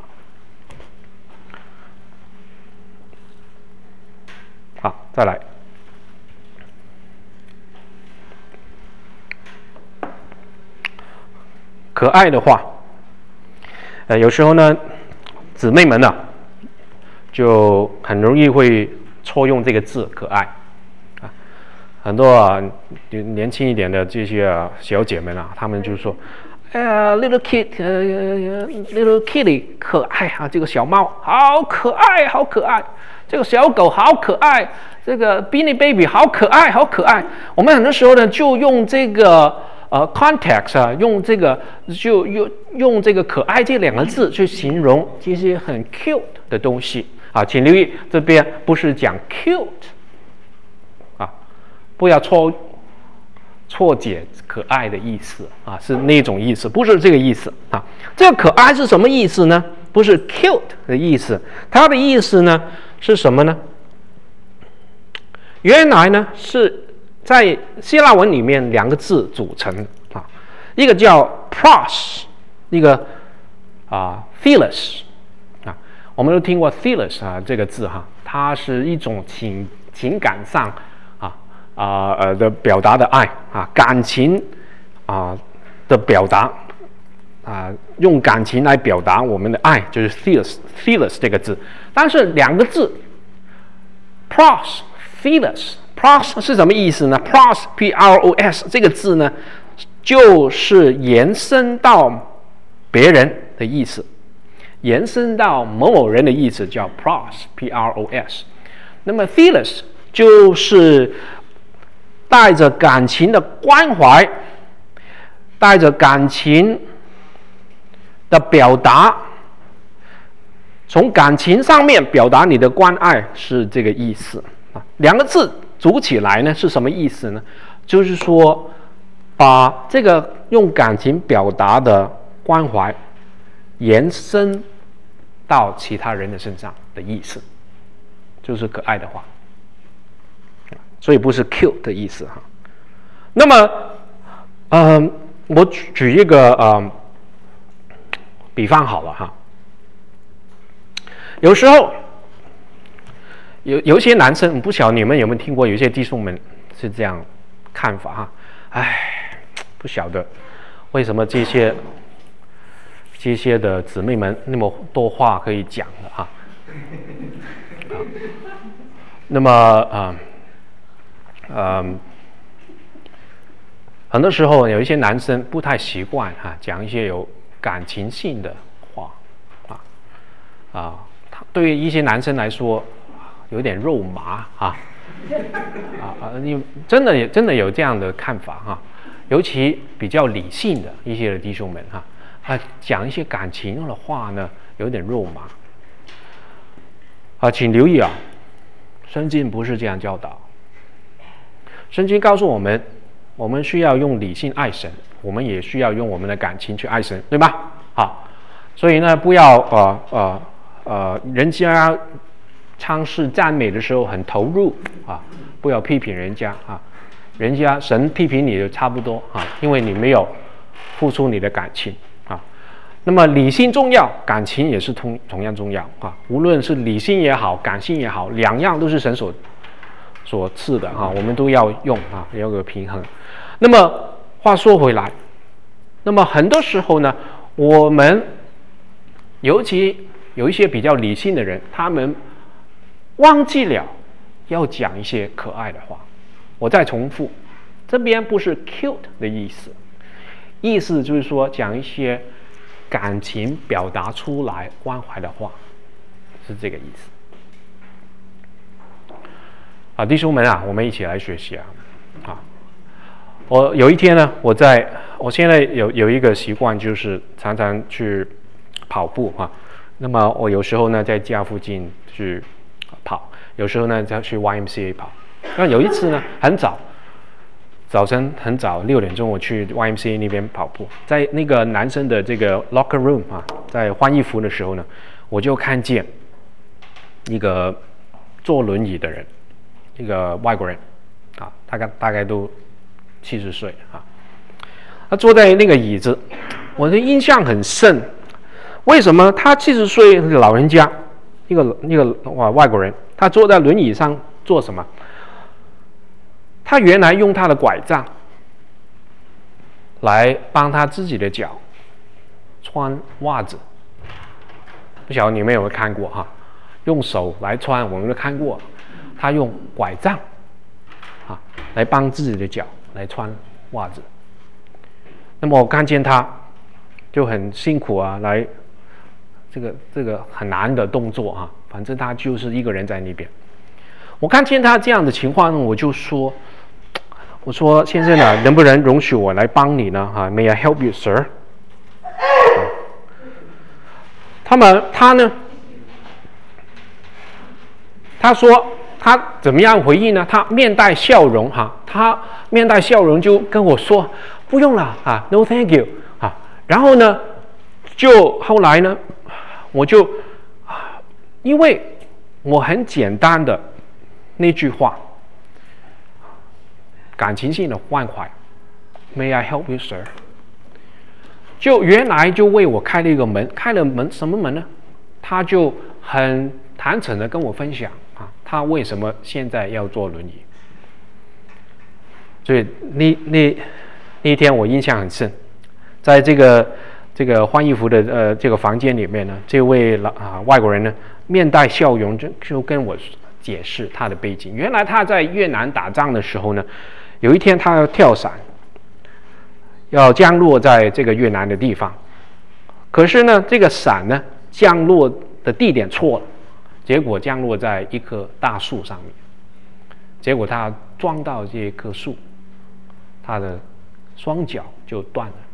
好，再来。可爱的话，呃，有时候呢，姊妹们呢、啊，就很容易会错用这个字“可爱”啊。很多啊，年轻一点的这些、啊、小姐们啊，她们就说：“哎呀 ，little kid， 呃 ，little kitty， 可爱啊，这个小猫好可爱，好可爱，这个小狗好可爱，这个 Beanie Baby 好可爱，好可爱。”我们很多时候呢，就用这个。呃 context 啊，用这个就用用这个可爱这两个字去形容这些很 cute 的东西啊，请留意这边不是讲 cute 啊，不要错错解可爱的意思啊，是那种意思，不是这个意思啊。这个可爱是什么意思呢？不是 cute 的意思，它的意思呢是什么呢？原来呢是。在希腊文里面，两个字组成啊，一个叫 pros， 一个啊 philos 啊，我们都听过 philos 啊这个字哈，它是一种情情感上啊啊呃的表达的爱啊，感情啊的表达啊，用感情来表达我们的爱，就是 philos philos 这个字，但是两个字 pros philos。Pros 是什么意思呢 ？Pros P R O S 这个字呢，就是延伸到别人的意思，延伸到某某人的意思，叫 Pros P R O S。那么 Philos 就是带着感情的关怀，带着感情的表达，从感情上面表达你的关爱，是这个意思啊。两个字。组起来呢是什么意思呢？就是说，把这个用感情表达的关怀延伸到其他人的身上的意思，就是可爱的话，所以不是 cute 的意思哈。那么，嗯、呃，我举举一个呃比方好了哈，有时候。有有一些男生，不晓得你们有没有听过，有一些弟兄们是这样看法哈，哎，不晓得为什么这些这些的姊妹们那么多话可以讲的哈。啊、那么啊，呃，很多时候有一些男生不太习惯哈、啊，讲一些有感情性的话啊啊，对于一些男生来说。有点肉麻啊啊啊！你真的真的有这样的看法哈、啊？尤其比较理性的一些的弟兄们哈啊，讲一些感情的话呢，有点肉麻啊，请留意啊，圣经不是这样教导。圣经告诉我们，我们需要用理性爱神，我们也需要用我们的感情去爱神，对吧？好，所以呢，不要呃呃呃，人家。唱诗赞美的时候很投入啊，不要批评人家啊，人家神批评你就差不多啊，因为你没有付出你的感情啊。那么理性重要，感情也是同同样重要啊。无论是理性也好，感性也好，两样都是神所所赐的啊，我们都要用啊，要有平衡。那么话说回来，那么很多时候呢，我们尤其有一些比较理性的人，他们忘记了要讲一些可爱的话。我再重复，这边不是 cute 的意思，意思就是说讲一些感情表达出来关怀的话，是这个意思。啊，弟兄们啊，我们一起来学习啊！啊，我有一天呢，我在我现在有有一个习惯，就是常常去跑步啊。那么我有时候呢在家附近去跑，有时候呢再去 Y M C A 跑。那有一次呢很早，早晨很早六点钟我去 Y M C A 那边跑步，在那个男生的这个 locker room 啊，在换衣服的时候呢，我就看见一个坐轮椅的人。一个外国人啊，大概大概都七十岁啊，他坐在那个椅子，我的印象很深。为什么他七十岁老人家，一个一个哇外国人，他坐在轮椅上做什么？他原来用他的拐杖来帮他自己的脚穿袜子，不晓得你们有没有看过哈？用手来穿，我们都看过。他用拐杖啊来帮自己的脚来穿袜子。那么我看见他就很辛苦啊，来这个这个很难的动作啊，反正他就是一个人在那边。我看见他这样的情况呢，我就说，我说先生啊，能不能容许我来帮你呢？啊 ，May I help you, sir？ 啊、他们他呢，他说。他怎么样回应呢？他面带笑容哈，他面带笑容就跟我说：“不用了啊 ，No thank you 啊。”然后呢，就后来呢，我就因为我很简单的那句话，感情性的关怀 ，May I help you, sir？ 就原来就为我开了一个门，开了门什么门呢？他就很坦诚的跟我分享。他为什么现在要坐轮椅？所以那那那一天我印象很深，在这个这个换衣服的呃这个房间里面呢，这位老啊外国人呢面带笑容就就跟我解释他的背景。原来他在越南打仗的时候呢，有一天他要跳伞，要降落在这个越南的地方，可是呢这个伞呢降落的地点错了。结果降落在一棵大树上面，结果他撞到这棵树，他的双脚就断了。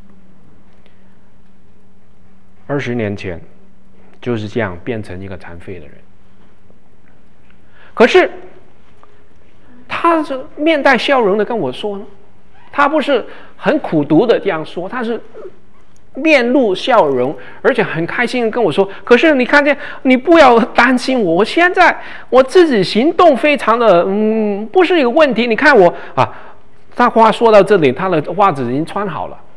二十年前就是这样变成一个残废的人。可是他是面带笑容的跟我说呢，他不是很苦毒的这样说，他是面露笑容，而且很开心的跟我说：“可是你看见，你不要担心我，我现在我自己行动非常的，嗯，不是一个问题。你看我啊，他话说到这里，他的袜子已经穿好了。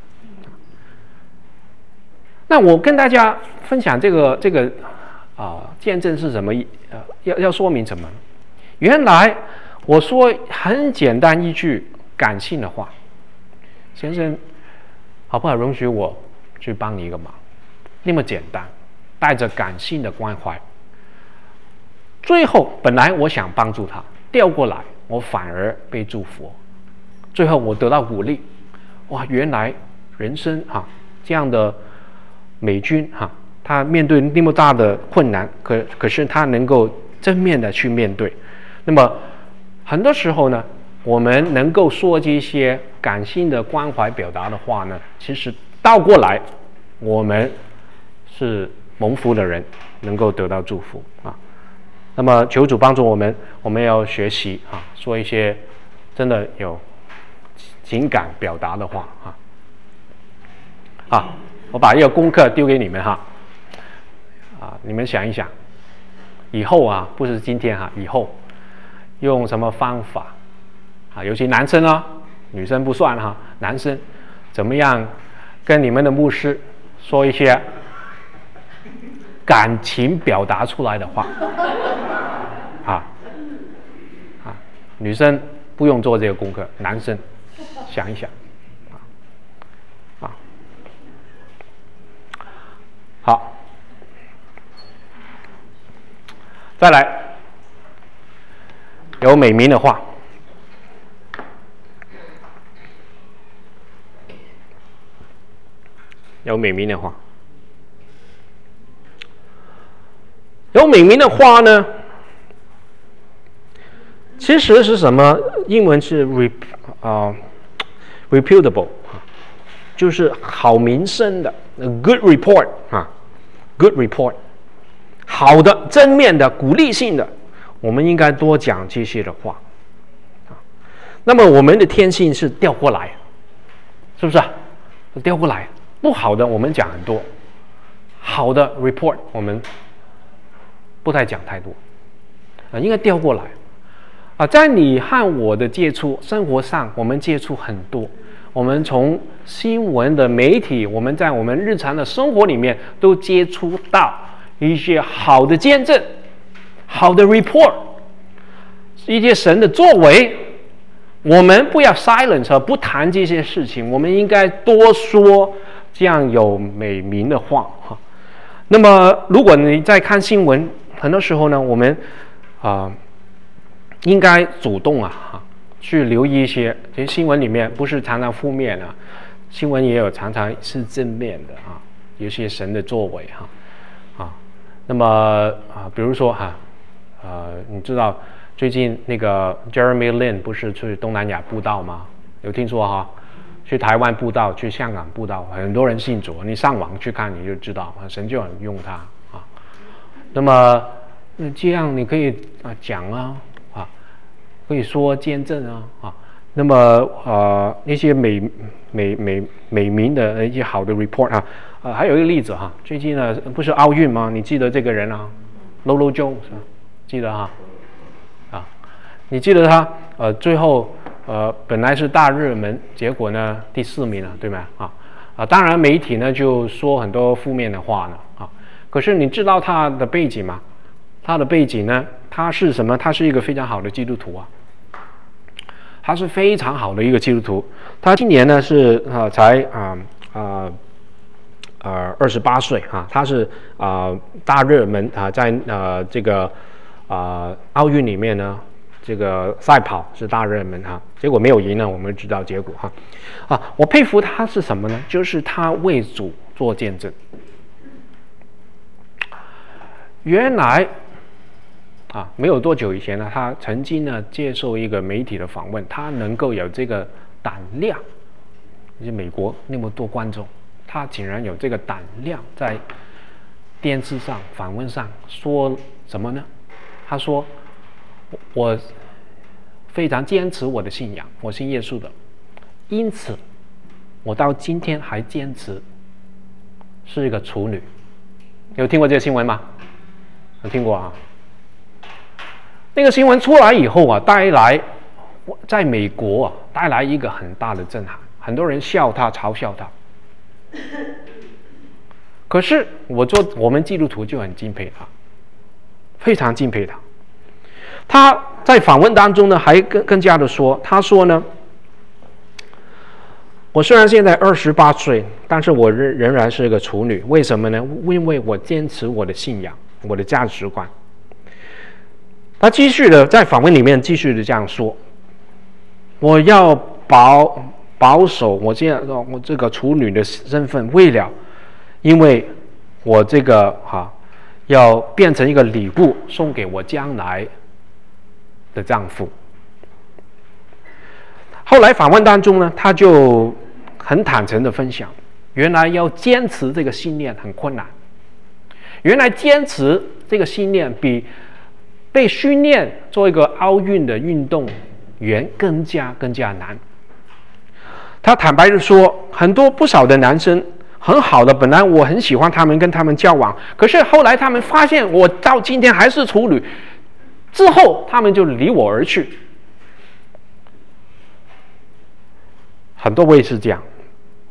那我跟大家分享这个这个啊、呃、见证是什么？呃，要要说明什么？原来我说很简单一句感性的话，先生，好不好？容许我。”去帮你一个忙，那么简单，带着感性的关怀。最后，本来我想帮助他，调过来，我反而被祝福。最后，我得到鼓励。哇，原来人生哈、啊、这样的美军哈、啊，他面对那么大的困难，可可是他能够正面的去面对。那么很多时候呢，我们能够说这些感性的关怀表达的话呢，其实。倒过来，我们是蒙福的人，能够得到祝福啊。那么求主帮助我们，我们要学习啊，说一些真的有情感表达的话啊。啊，我把一个功课丢给你们哈，啊，你们想一想，以后啊，不是今天哈，以后用什么方法啊？尤其男生啊，女生不算哈，男生。 怎么样跟你们的牧师说一些感情表达出来的话啊啊，女生不用做这个功课，男生想一想啊啊，好，再来有美名的话。有美名的话，有美名的话呢，其实是什么？英文是 rep 啊、uh, reputable 就是好名声的 good report 啊 good report 好的正面的鼓励性的，我们应该多讲这些的话啊。那么我们的天性是调过来，是不是啊？调过来。不好的我们讲很多，好的 report 我们不太讲太多，啊，应该调过来，啊，在你和我的接触，生活上我们接触很多，我们从新闻的媒体，我们在我们日常的生活里面都接触到一些好的见证，好的 report， 一些神的作为，我们不要 silence 不谈这些事情，我们应该多说。这样有美名的话哈，那么如果你在看新闻，很多时候呢，我们啊、呃、应该主动啊哈去留意一些，其实新闻里面不是常常负面啊，新闻也有常常是正面的啊，有些神的作为哈啊，那么啊比如说哈呃你知道最近那个 Jeremy Lin 不是去东南亚布道吗？有听说哈？去台湾布道，去香港布道，很多人信主。你上网去看，你就知道，神就很用他啊。那么这样你可以啊讲啊啊，可以说见证啊啊。那么呃那些美美美美名的一些好的 report 啊，呃还有一个例子哈，最近呢不是奥运吗？你记得这个人啊 ，Lolo Jones 记得哈啊？你记得他呃最后。呃，本来是大热门，结果呢第四名了，对吗？啊啊，当然媒体呢就说很多负面的话呢啊。可是你知道他的背景吗？他的背景呢，他是什么？他是一个非常好的基督徒啊，他是非常好的一个基督徒。他今年呢是啊、呃、才啊啊呃二十八岁啊，他是啊、呃、大热门啊，在呃这个啊、呃、奥运里面呢。这个赛跑是大热门哈，结果没有赢呢，我们知道结果哈。啊，我佩服他是什么呢？就是他为主做见证。原来啊，没有多久以前呢，他曾经呢接受一个媒体的访问，他能够有这个胆量，因为美国那么多观众，他竟然有这个胆量在电视上访问上说什么呢？他说。我非常坚持我的信仰，我信耶稣的，因此我到今天还坚持是一个处女。有听过这个新闻吗？有听过啊？那个新闻出来以后啊，带来在美国啊带来一个很大的震撼，很多人笑他，嘲笑他。可是我做我们基督徒就很敬佩他，非常敬佩他。他在访问当中呢，还更更加的说，他说呢，我虽然现在二十八岁，但是我仍仍然是一个处女。为什么呢？因为我坚持我的信仰，我的价值观。他继续的在访问里面继续的这样说，我要保保守我现在我这个处女的身份，为了因为我这个哈、啊、要变成一个礼物送给我将来的丈夫。后来访问当中呢，他就很坦诚的分享，原来要坚持这个信念很困难，原来坚持这个信念比被训练做一个奥运的运动员更加更加难。他坦白的说，很多不少的男生很好的，本来我很喜欢他们，跟他们交往，可是后来他们发现我到今天还是处女，之后他们就离我而去。很多位是这样，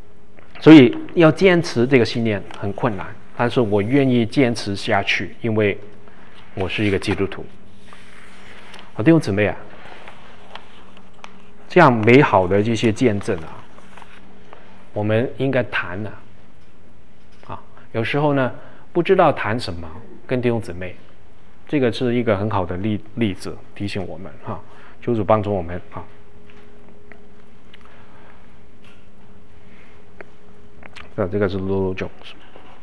所以要坚持这个信念很困难，但是我愿意坚持下去，因为我是一个基督徒。弟兄姊妹啊，这样美好的这些见证啊，我们应该谈啊。啊，有时候呢，不知道谈什么，跟弟兄姊妹，这个是一个很好的例例子，提醒我们哈，求主帮助我们啊。那这个是罗罗 Jones。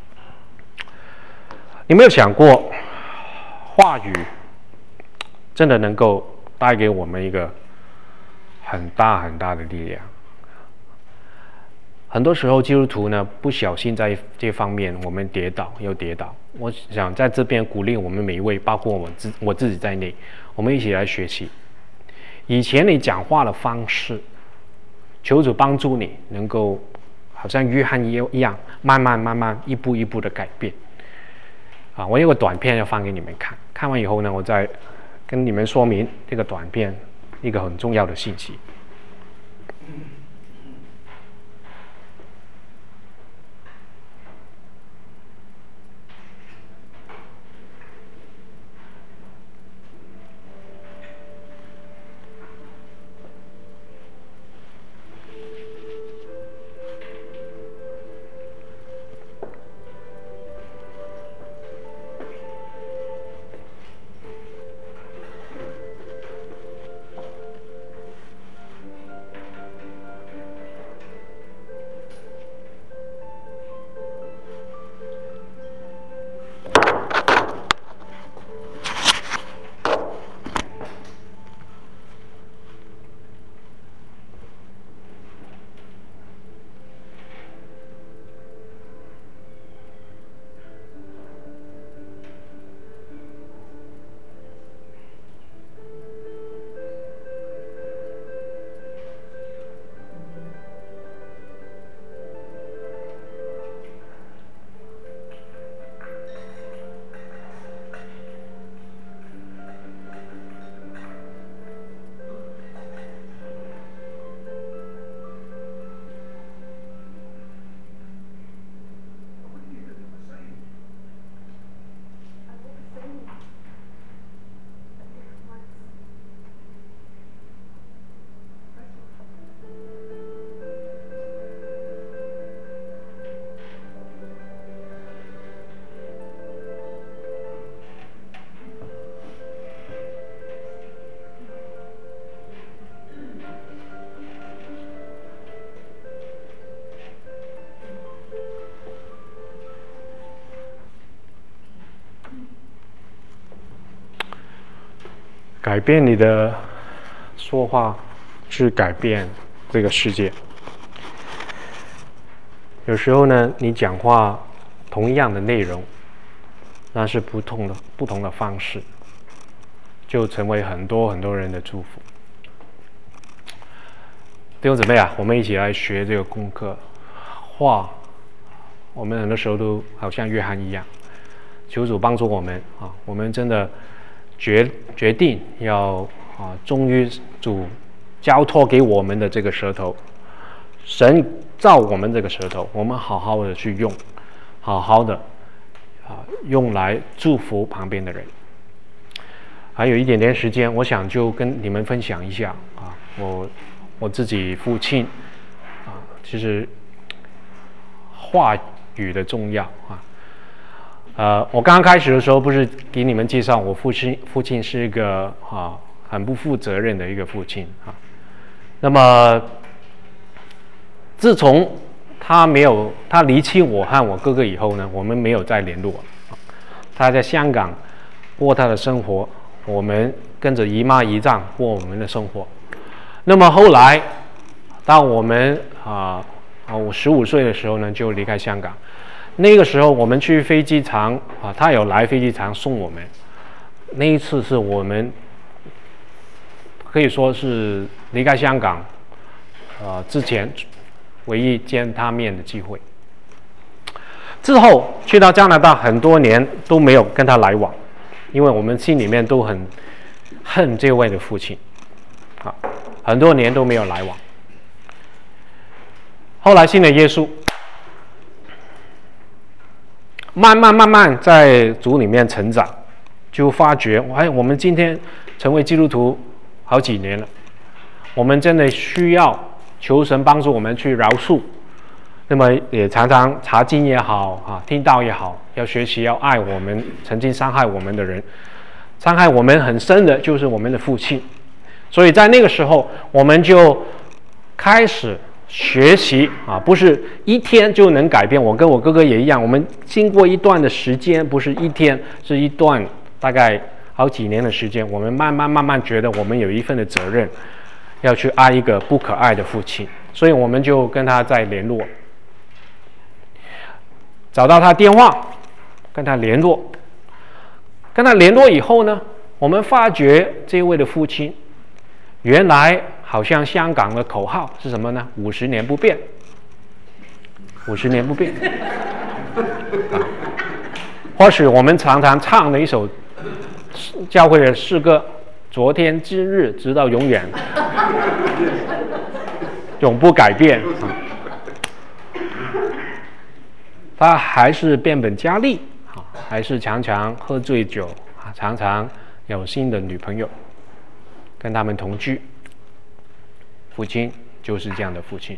你没有想过，话语真的能够带给我们一个很大很大的力量？很多时候基督徒呢，不小心在这方面我们跌倒又跌倒。我想在这边鼓励我们每一位，包括我自我自己在内，我们一起来学习。以前你讲话的方式，求主帮助你能够好像约翰一样，慢慢慢慢一步一步的改变。啊，我有个短片要放给你们看，看完以后呢，我再跟你们说明这个短片一个很重要的信息。改变你的说话，去改变这个世界。有时候呢，你讲话同样的内容，但是不同的不同的方式，就成为很多很多人的祝福。弟兄姊妹啊，我们一起来学这个功课。话，我们很多时候都好像约翰一样，求主帮助我们啊！我们真的决决定要啊，忠于主交托给我们的这个舌头。神造我们这个舌头，我们好好的去用，好好的啊，用来祝福旁边的人。还有一点点时间，我想就跟你们分享一下啊，我我自己父亲啊，其实话语的重要啊。呃，我刚刚开始的时候不是给你们介绍我父亲，父亲是一个啊很不负责任的一个父亲啊。那么自从他没有他离弃我和我哥哥以后呢，我们没有再联络。他在香港过他的生活，我们跟着姨妈姨丈过我们的生活。那么后来，当我们啊啊我十五岁的时候呢，就离开香港。那个时候我们去飞机场啊，他有来飞机场送我们。那一次是我们可以说是离开香港啊之前唯一见他面的机会。之后去到加拿大很多年都没有跟他来往，因为我们心里面都很恨这位的父亲啊，很多年都没有来往。后来信了耶稣慢慢慢慢在主里面成长，就发觉，哎，我们今天成为基督徒好几年了，我们真的需要求神帮助我们去饶恕。那么也常常查经也好啊，听道也好，要学习要爱我们曾经伤害我们的人，伤害我们很深的就是我们的父亲。所以在那个时候，我们就开始学习啊，不是一天就能改变。我跟我哥哥也一样，我们经过一段的时间，不是一天，是一段大概好几年的时间，我们慢慢慢慢觉得我们有一份的责任，要去爱一个不可爱的父亲，所以我们就跟他再联络。找到他电话，跟他联络，跟他联络以后呢，我们发觉这位的父亲，原来好像香港的口号是什么呢？五十年不变，五十年不变。啊，或许我们常常唱的一首教会的诗歌，昨天、今日，直到永远，永不改变。啊他还是变本加厉，还是常常喝醉酒，常常有新的女朋友，跟他们同居。父亲就是这样的父亲。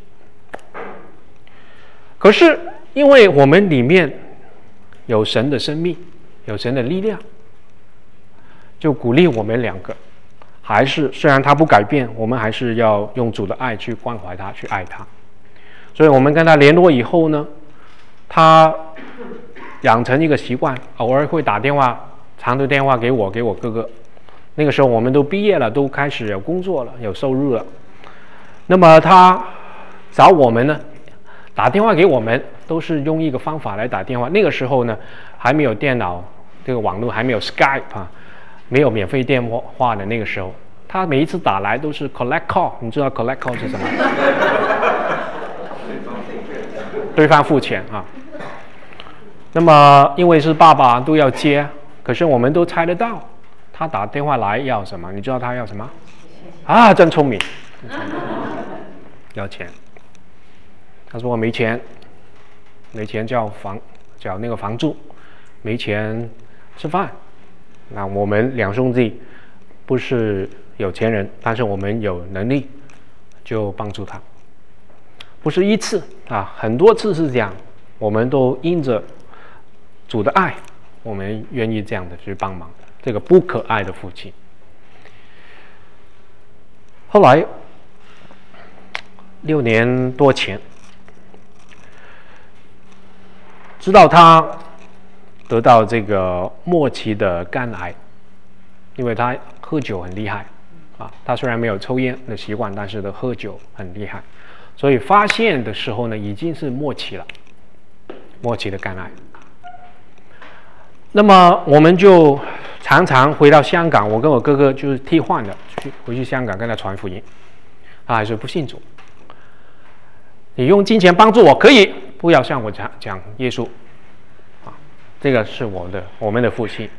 可是因为我们里面有神的生命，有神的力量，就鼓励我们两个，还是虽然他不改变，我们还是要用主的爱去关怀他，去爱他。所以我们跟他联络以后呢，他养成一个习惯，偶尔会打电话、长途电话给我、给我哥哥。那个时候我们都毕业了，都开始有工作了，有收入了。那么他找我们呢，打电话给我们，都是用一个方法来打电话。那个时候呢，还没有电脑，这个网络还没有 Skype 啊，没有免费电话的那个时候，他每一次打来都是 collect call， 你知道 collect call 是什么？对方付钱啊。那么因为是爸爸都要接，可是我们都猜得到他打电话来要什么。你知道他要什么？啊，真聪明，要钱。他说我没钱，没钱交房缴那个房租，没钱吃饭。那我们两兄弟不是有钱人，但是我们有能力，就帮助他。不是一次啊，很多次是这样，我们都因着主的爱，我们愿意这样的去帮忙这个不可爱的父亲。后来六年多前，知道他得到这个末期的肝癌，因为他喝酒很厉害啊，他虽然没有抽烟的习惯，但是他喝酒很厉害，所以发现的时候呢，已经是末期了，末期的肝癌。那么我们就常常回到香港，我跟我哥哥就是替换的，去回去香港跟他传福音，他还是不信主。你用金钱帮助我可以，不要向我讲讲耶稣，啊，这个是我的我们的父亲。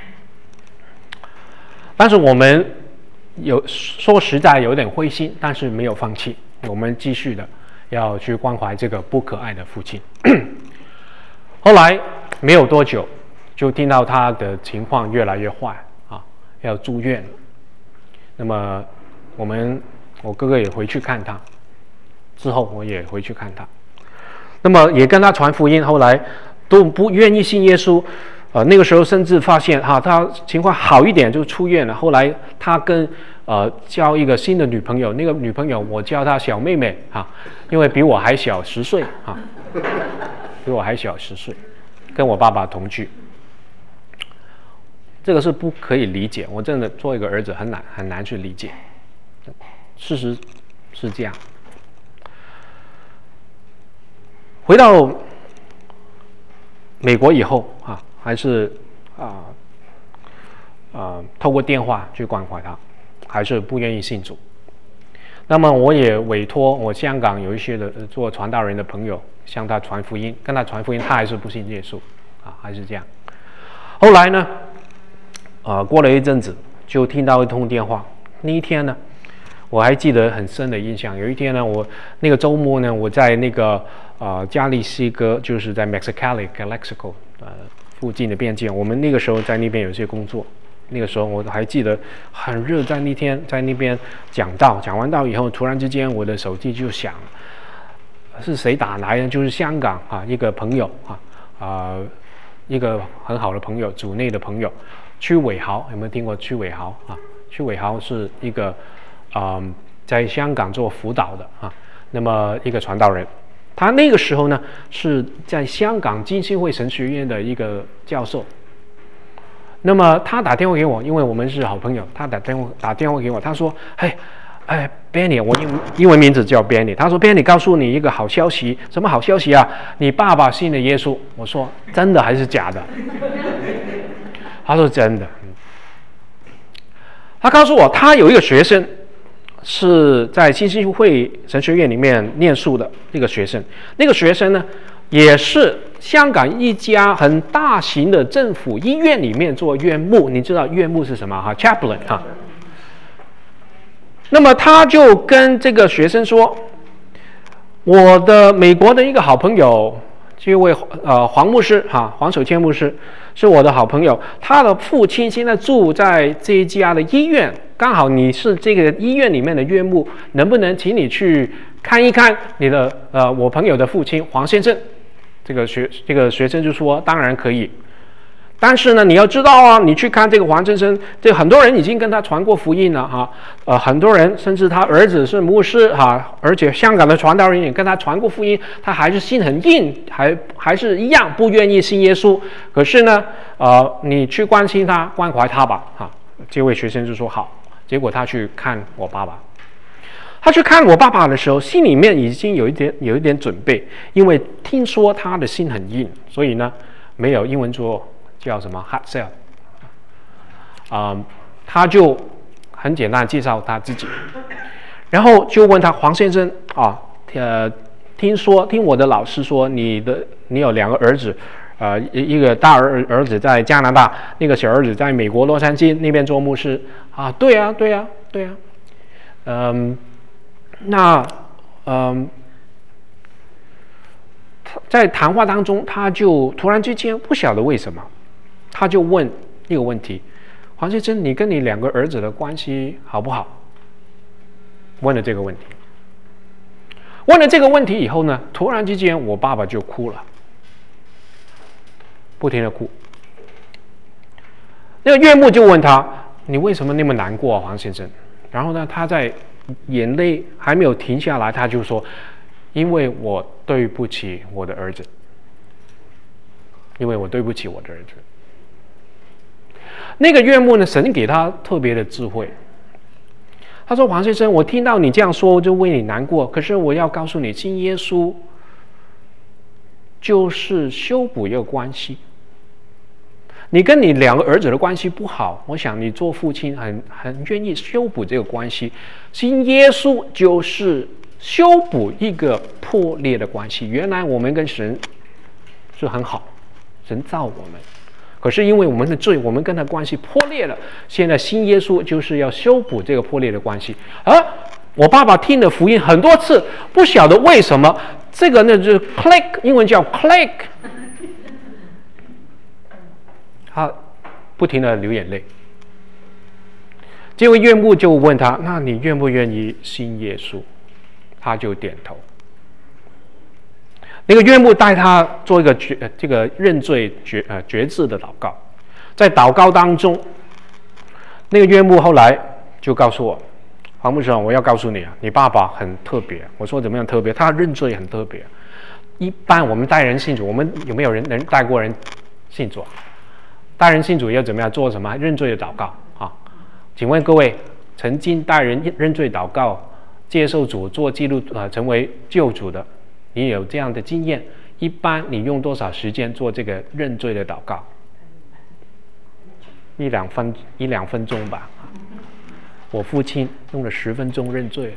但是我们有说实在有点灰心，但是没有放弃，我们继续的要去关怀这个不可爱的父亲。后来没有多久，就听到他的情况越来越坏啊，要住院。那么我们我哥哥也回去看他，之后我也回去看他，那么也跟他传福音，后来都不愿意信耶稣。呃，那个时候甚至发现哈、啊，他情况好一点就出院了。后来他跟呃交一个新的女朋友，那个女朋友我叫她小妹妹哈、啊，因为比我还小十岁哈，比我还小十岁，跟我爸爸同居。这个是不可以理解，我真的做一个儿子很难很难去理解。事实是这样。回到美国以后啊，还是啊啊、呃呃、透过电话去关怀他，还是不愿意信主。那么我也委托我香港有一些的做传道人的朋友向他传福音，跟他传福音，他还是不信耶稣啊，还是这样。后来呢？呃，过了一阵子，就听到一通电话。那一天呢，我还记得很深的印象。有一天呢，我那个周末呢，我在那个呃加利西哥，就是在 Mexicali Calexico 呃附近的边界。我们那个时候在那边有一些工作，那个时候我还记得很热，在那天在那边讲道，讲完道以后，突然之间我的手机就响，是谁打来的？就是香港啊一个朋友啊啊、呃、一个很好的朋友，组内的朋友，屈伟豪，有没有听过屈伟豪啊？屈伟豪是一个啊、呃、在香港做辅导的啊，那么一个传道人。他那个时候呢是在香港浸信会神学院的一个教授，那么他打电话给我，因为我们是好朋友，他打电话打电话给我，他说：“嘿，哎 ，Benny， 我英英文名字叫 Benny， 他说 Benny 告诉你一个好消息，什么好消息啊？你爸爸信了耶稣。”我说：“真的还是假的？”他说：“真的。”他告诉我，他有一个学生。是在浸信会神学院里面念书的那个学生，那个学生呢，也是香港一家很大型的政府医院里面做院牧。你知道院牧是什么哈 ？Chaplain 哈。那么他就跟这个学生说：“我的美国的一个好朋友，这位呃黄牧师哈，黄守谦牧师是我的好朋友，他的父亲现在住在这一家的医院。”刚好你是这个医院里面的院牧，能不能请你去看一看你的呃我朋友的父亲黄先生？这个学这个学生就说当然可以，但是呢你要知道啊，你去看这个黄先生，这很多人已经跟他传过福音了哈，呃很多人甚至他儿子是牧师哈，而且香港的传道人也跟他传过福音，他还是心很硬，还还是一样不愿意信耶稣。可是呢，呃你去关心他关怀他吧哈。这位学生就说好。结果他去看我爸爸，他去看我爸爸的时候，心里面已经有一点有一点准备，因为听说他的心很硬，所以呢，没有英文说叫什么 hard sell， 啊、呃，他就很简单介绍他自己，然后就问他黄先生啊，呃，听说听我的老师说你的你有两个儿子。呃，一个大儿儿子在加拿大，那个小儿子在美国洛杉矶那边做牧师啊。对啊，对啊，对啊。嗯，那嗯，在谈话当中，他就突然之间不晓得为什么，他就问一个问题：黄先生，你跟你两个儿子的关系好不好？问了这个问题。问了这个问题以后呢，突然之间，我爸爸就哭了。不停的哭，那个岳母就问他：“你为什么那么难过啊，黄先生？”然后呢，他在眼泪还没有停下来，他就说：“因为我对不起我的儿子，因为我对不起我的儿子。”那个岳母呢，神给他特别的智慧。他说：“黄先生，我听到你这样说，我就为你难过。可是我要告诉你，信耶稣就是修补一个关系。”你跟你两个儿子的关系不好，我想你做父亲很很愿意修补这个关系。信耶稣就是修补一个破裂的关系。原来我们跟神是很好，神造我们，可是因为我们的罪，我们跟他关系破裂了。现在信耶稣就是要修补这个破裂的关系。而我爸爸听了福音很多次，不晓得为什么这个呢，就是 click， 英文叫 click。他不停的流眼泪，这位岳母就问他：“那你愿不愿意信耶稣？”他就点头。那个岳母带他做一个决这个认罪决呃决志的祷告，在祷告当中，那个岳母后来就告诉我：“黄牧师，我要告诉你啊，你爸爸很特别。”我说：“怎么样特别？”他认罪很特别。一般我们带人信主，我们有没有人能带过人信主啊？带人信主要怎么样做什么认罪的祷告啊？请问各位，曾经带人认罪祷告、接受主做记录呃成为救主的，你有这样的经验？一般你用多少时间做这个认罪的祷告？一两分一两分钟吧。我父亲用了十分钟认罪了。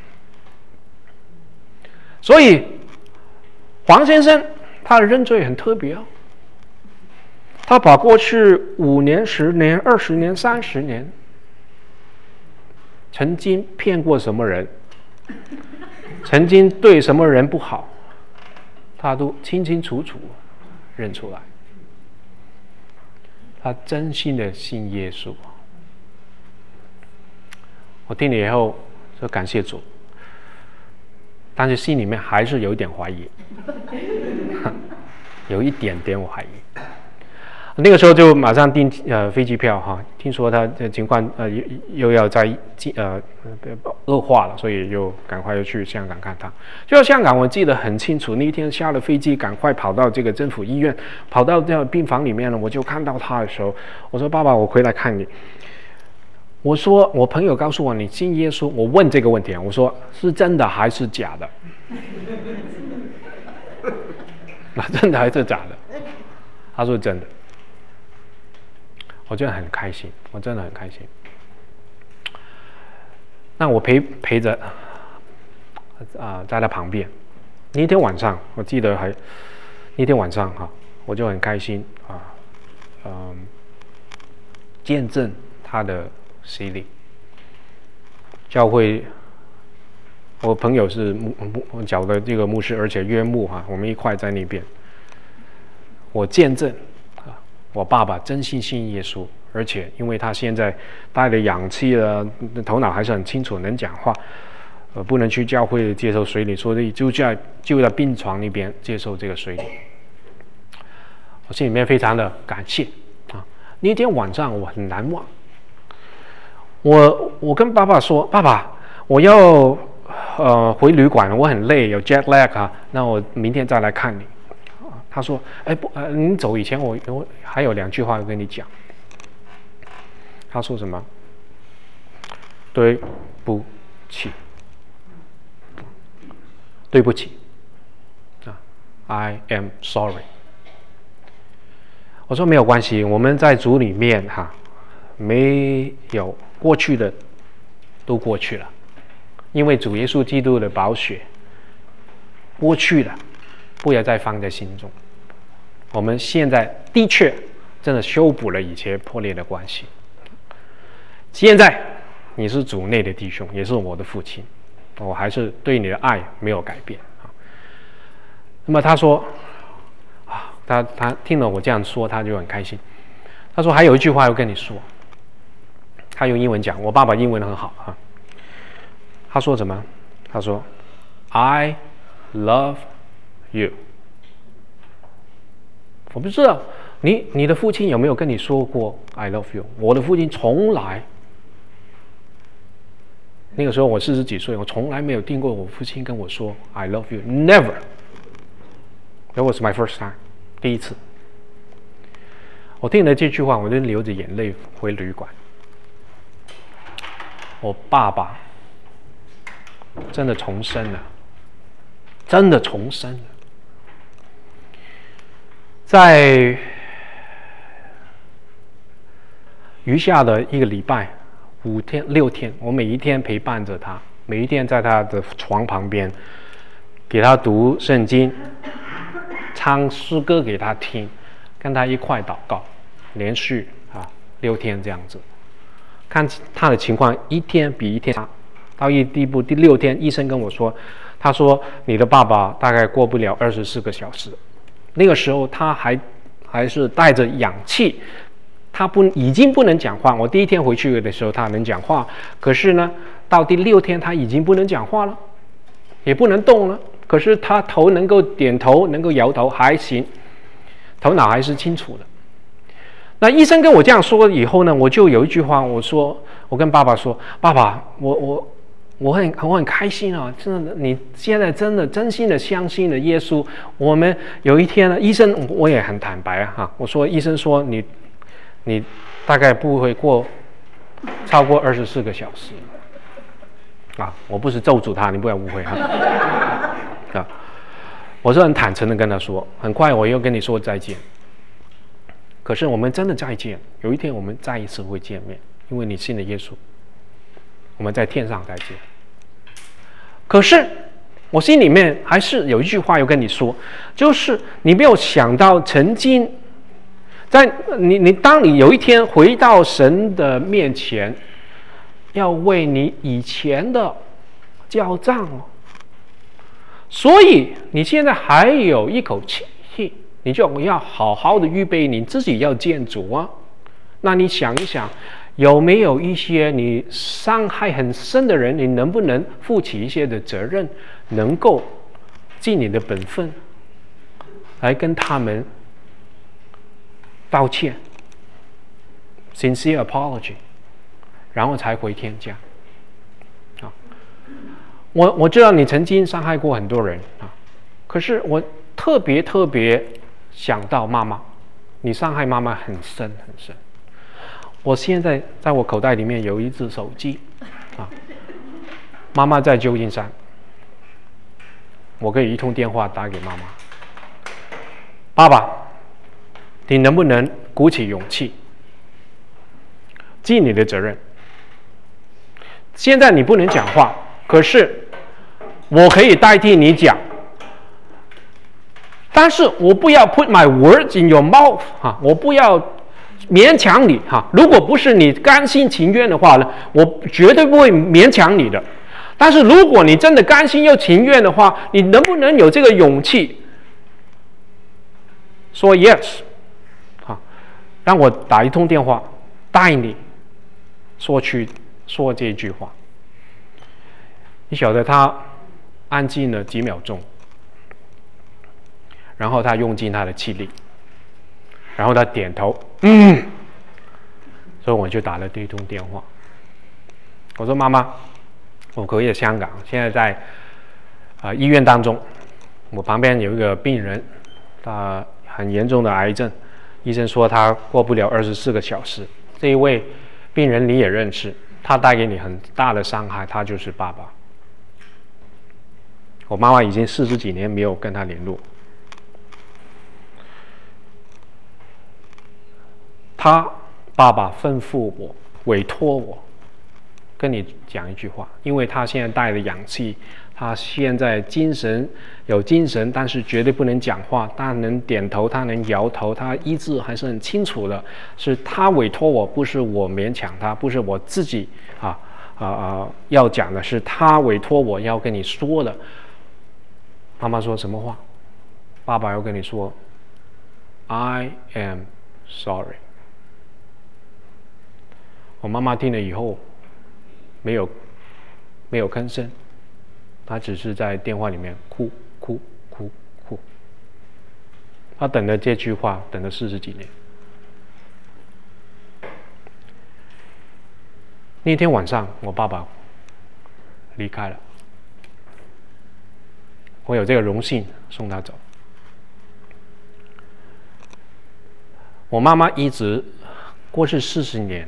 所以黄先生他的认罪很特别哦。他把过去五年、十年、二十年、三十年，曾经骗过什么人，曾经对什么人不好，他都清清楚楚认出来。 他真心的信耶稣。我听了以后说感谢主，但是心里面还是有一点怀疑，有一点点我怀疑。那个时候就马上订呃飞机票哈，听说他的情况呃又又要再呃恶化了，所以又赶快又去香港看他。就到香港，我记得很清楚，那一天下了飞机，赶快跑到这个政府医院，跑到这个病房里面了，我就看到他的时候，我说：“爸爸，我回来看你。”我说：“我朋友告诉我你信耶稣。”我问这个问题啊，我说：“是真的还是假的？”那真的还是假的？他说真的。我真的很开心，我真的很开心。那我陪陪着啊、呃，在他旁边。那天晚上，我记得还那天晚上哈、啊，我就很开心啊，嗯、呃，见证他的洗礼。教会，我朋友是牧牧教的这个牧师，而且约牧哈、啊，我们一块在那边。我见证。我爸爸真心信耶稣，而且因为他现在带了氧气了，头脑还是很清楚，能讲话，呃，不能去教会接受水礼，所以就在就在病床那边接受这个水礼。我心里面非常的感谢啊！那天晚上我很难忘，我我跟爸爸说：“爸爸，我要呃回旅馆了，我很累，有 jet lag 啊，那我明天再来看你。”他说：“哎不，呃，你走以前我我还有两句话要跟你讲。”他说什么？对不起，对不起啊 ，I am sorry。我说没有关系，我们在主里面哈，没有过去的都过去了，因为主耶稣基督的宝血，过去了，不要再放在心中。我们现在的确真的修补了以前破裂的关系。现在你是主内的弟兄，也是我的父亲，我还是对你的爱没有改变啊。那么他说啊，他他听了我这样说，他就很开心。他说还有一句话要跟你说，他用英文讲，我爸爸英文很好啊。他说什么？他说 I love you。我不知道你你的父亲有没有跟你说过 I love you？ 我的父亲从来，那个时候我四十几岁，我从来没有听过我父亲跟我说 I love you。 Never。 That was my first time， 第一次。我听了这句话，我就流着眼泪回旅馆。我爸爸真的重生了，真的重生了。在余下的一个礼拜，五天六天，我每一天陪伴着他，每一天在他的床旁边，给他读圣经，唱诗歌给他听，跟他一块祷告，连续啊六天这样子。看他的情况一天比一天差，到一地步，第六天医生跟我说，他说你的爸爸大概过不了二十四个小时。那个时候他还还是带着氧气，他不已经不能讲话。我第一天回去的时候他能讲话，可是呢，到第六天他已经不能讲话了，也不能动了。可是他头能够点头，能够摇头，还行，头脑还是清楚的。那医生跟我这样说以后呢，我就有一句话，我说，我跟爸爸说，爸爸，我我。我很我很开心啊！真的，你现在真的真心的相信了耶稣。我们有一天呢，医生我也很坦白啊，我说医生说你你大概不会过超过二十四个小时啊！我不是咒诅他，你不要误会哈啊！我是很坦诚的跟他说，很快我又跟你说再见。可是我们真的再见，有一天我们再一次会见面，因为你信了耶稣。我们在天上再见。可是我心里面还是有一句话要跟你说，就是你没有想到曾经在你你当你有一天回到神的面前，要为你以前的交账哦。所以你现在还有一口气，你就要好好的预备你自己要见主啊。 那你想一想，有没有一些你伤害很深的人，你能不能负起一些的责任，能够尽你的本分，来跟他们道歉 ，sincere apology， 然后才回天家。啊，我我知道你曾经伤害过很多人啊，可是我特别特别想到妈妈，你伤害妈妈很深很深。我现在在我口袋里面有一只手机，啊，妈妈在旧金山，我可以一通电话打给妈妈。爸爸，你能不能鼓起勇气，尽你的责任？现在你不能讲话，可是我可以代替你讲，但是我不要 put my words in your mouth 哈，我不要勉强你哈。如果不是你甘心情愿的话呢，我绝对不会勉强你的。但是如果你真的甘心又情愿的话，你能不能有这个勇气说 yes 啊？让我打一通电话，带你说去说这句话。你晓得他安静了几秒钟，然后他用尽他的气力，然后他点头，嗯，所以我就打了这通电话。我说妈妈，我可以在香港，现在在啊、呃、医院当中，我旁边有一个病人，他很严重的癌症，医生说他过不了二十四个小时。这一位病人你也认识，他带给你很大的伤害，他就是爸爸。我妈妈已经四十几年没有跟他联络。他爸爸吩咐我，委托我跟你讲一句话，因为他现在带了氧气，他现在精神有精神，但是绝对不能讲话，他能点头，他能摇头，他意志还是很清楚的，是他委托我，不是我勉强他，不是我自己啊啊啊要讲的，是他委托我要跟你说的。妈妈说什么话？爸爸要跟你说 I am sorry。 我妈妈听了以后没有没有吭声，她只是在电话里面哭哭哭哭。她等了这句话等了四十几年。那天晚上我爸爸离开了，我有这个荣幸送他走。我妈妈一直过去四十年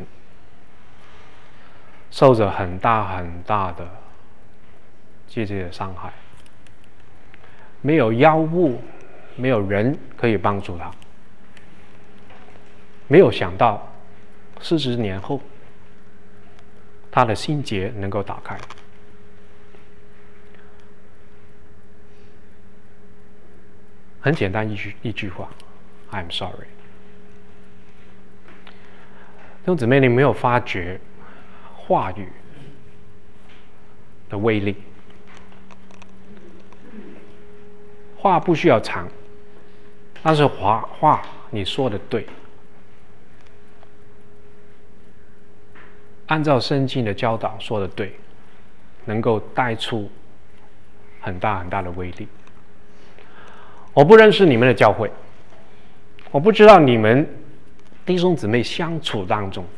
受着很大很大的这些的伤害，没有药物，没有人可以帮助他。没有想到四十年后，他的心结能够打开。很简单一句一句话 ，I'm sorry。弟兄姊妹，你没有发觉话语的威力？话不需要长，但是话话你说的对，按照圣经的教导说的对，能够带出很大很大的威力。我不认识你们的教会，我不知道你们弟兄姊妹相处当中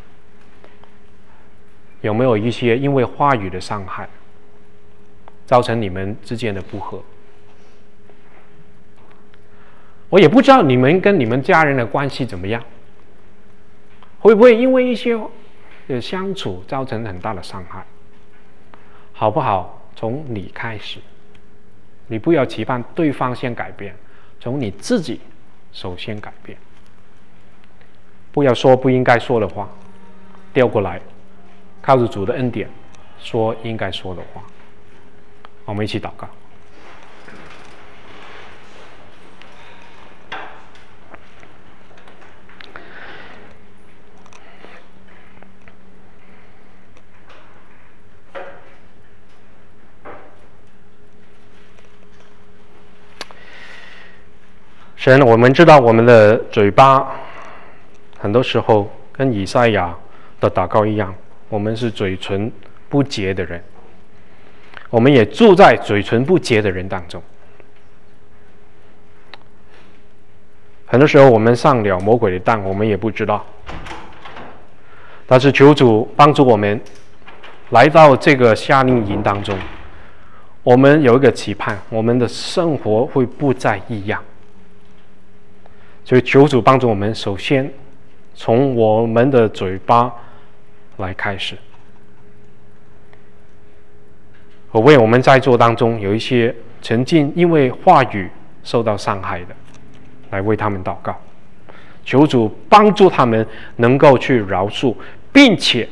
有没有一些因为话语的伤害造成你们之间的不和。我也不知道你们跟你们家人的关系怎么样，会不会因为一些的相处造成很大的伤害？好不好？从你开始，你不要期盼对方先改变，从你自己首先改变。不要说不应该说的话，调过来，靠着主的恩典说应该说的话。我们一起祷告。神，我们知道我们的嘴巴很多时候跟以赛亚的祷告一样，我们是嘴唇不洁的人，我们也住在嘴唇不洁的人当中。很多时候我们上了魔鬼的当，我们也不知道。但是求主帮助我们来到这个夏令营当中，我们有一个期盼，我们的生活会不再一样。所以求主帮助我们，首先从我们的嘴巴来开始。我为我们在座当中有一些曾经因为话语受到伤害的，来为他们祷告，求主帮助他们能够去饶恕，并且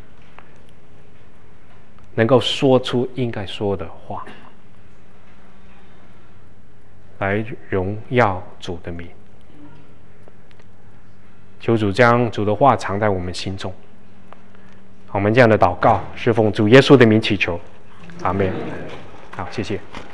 能够说出应该说的话，来荣耀主的名。求主将主的话藏在我们心中。我们这样的祷告是奉主耶稣的名祈求，阿们。好，谢谢。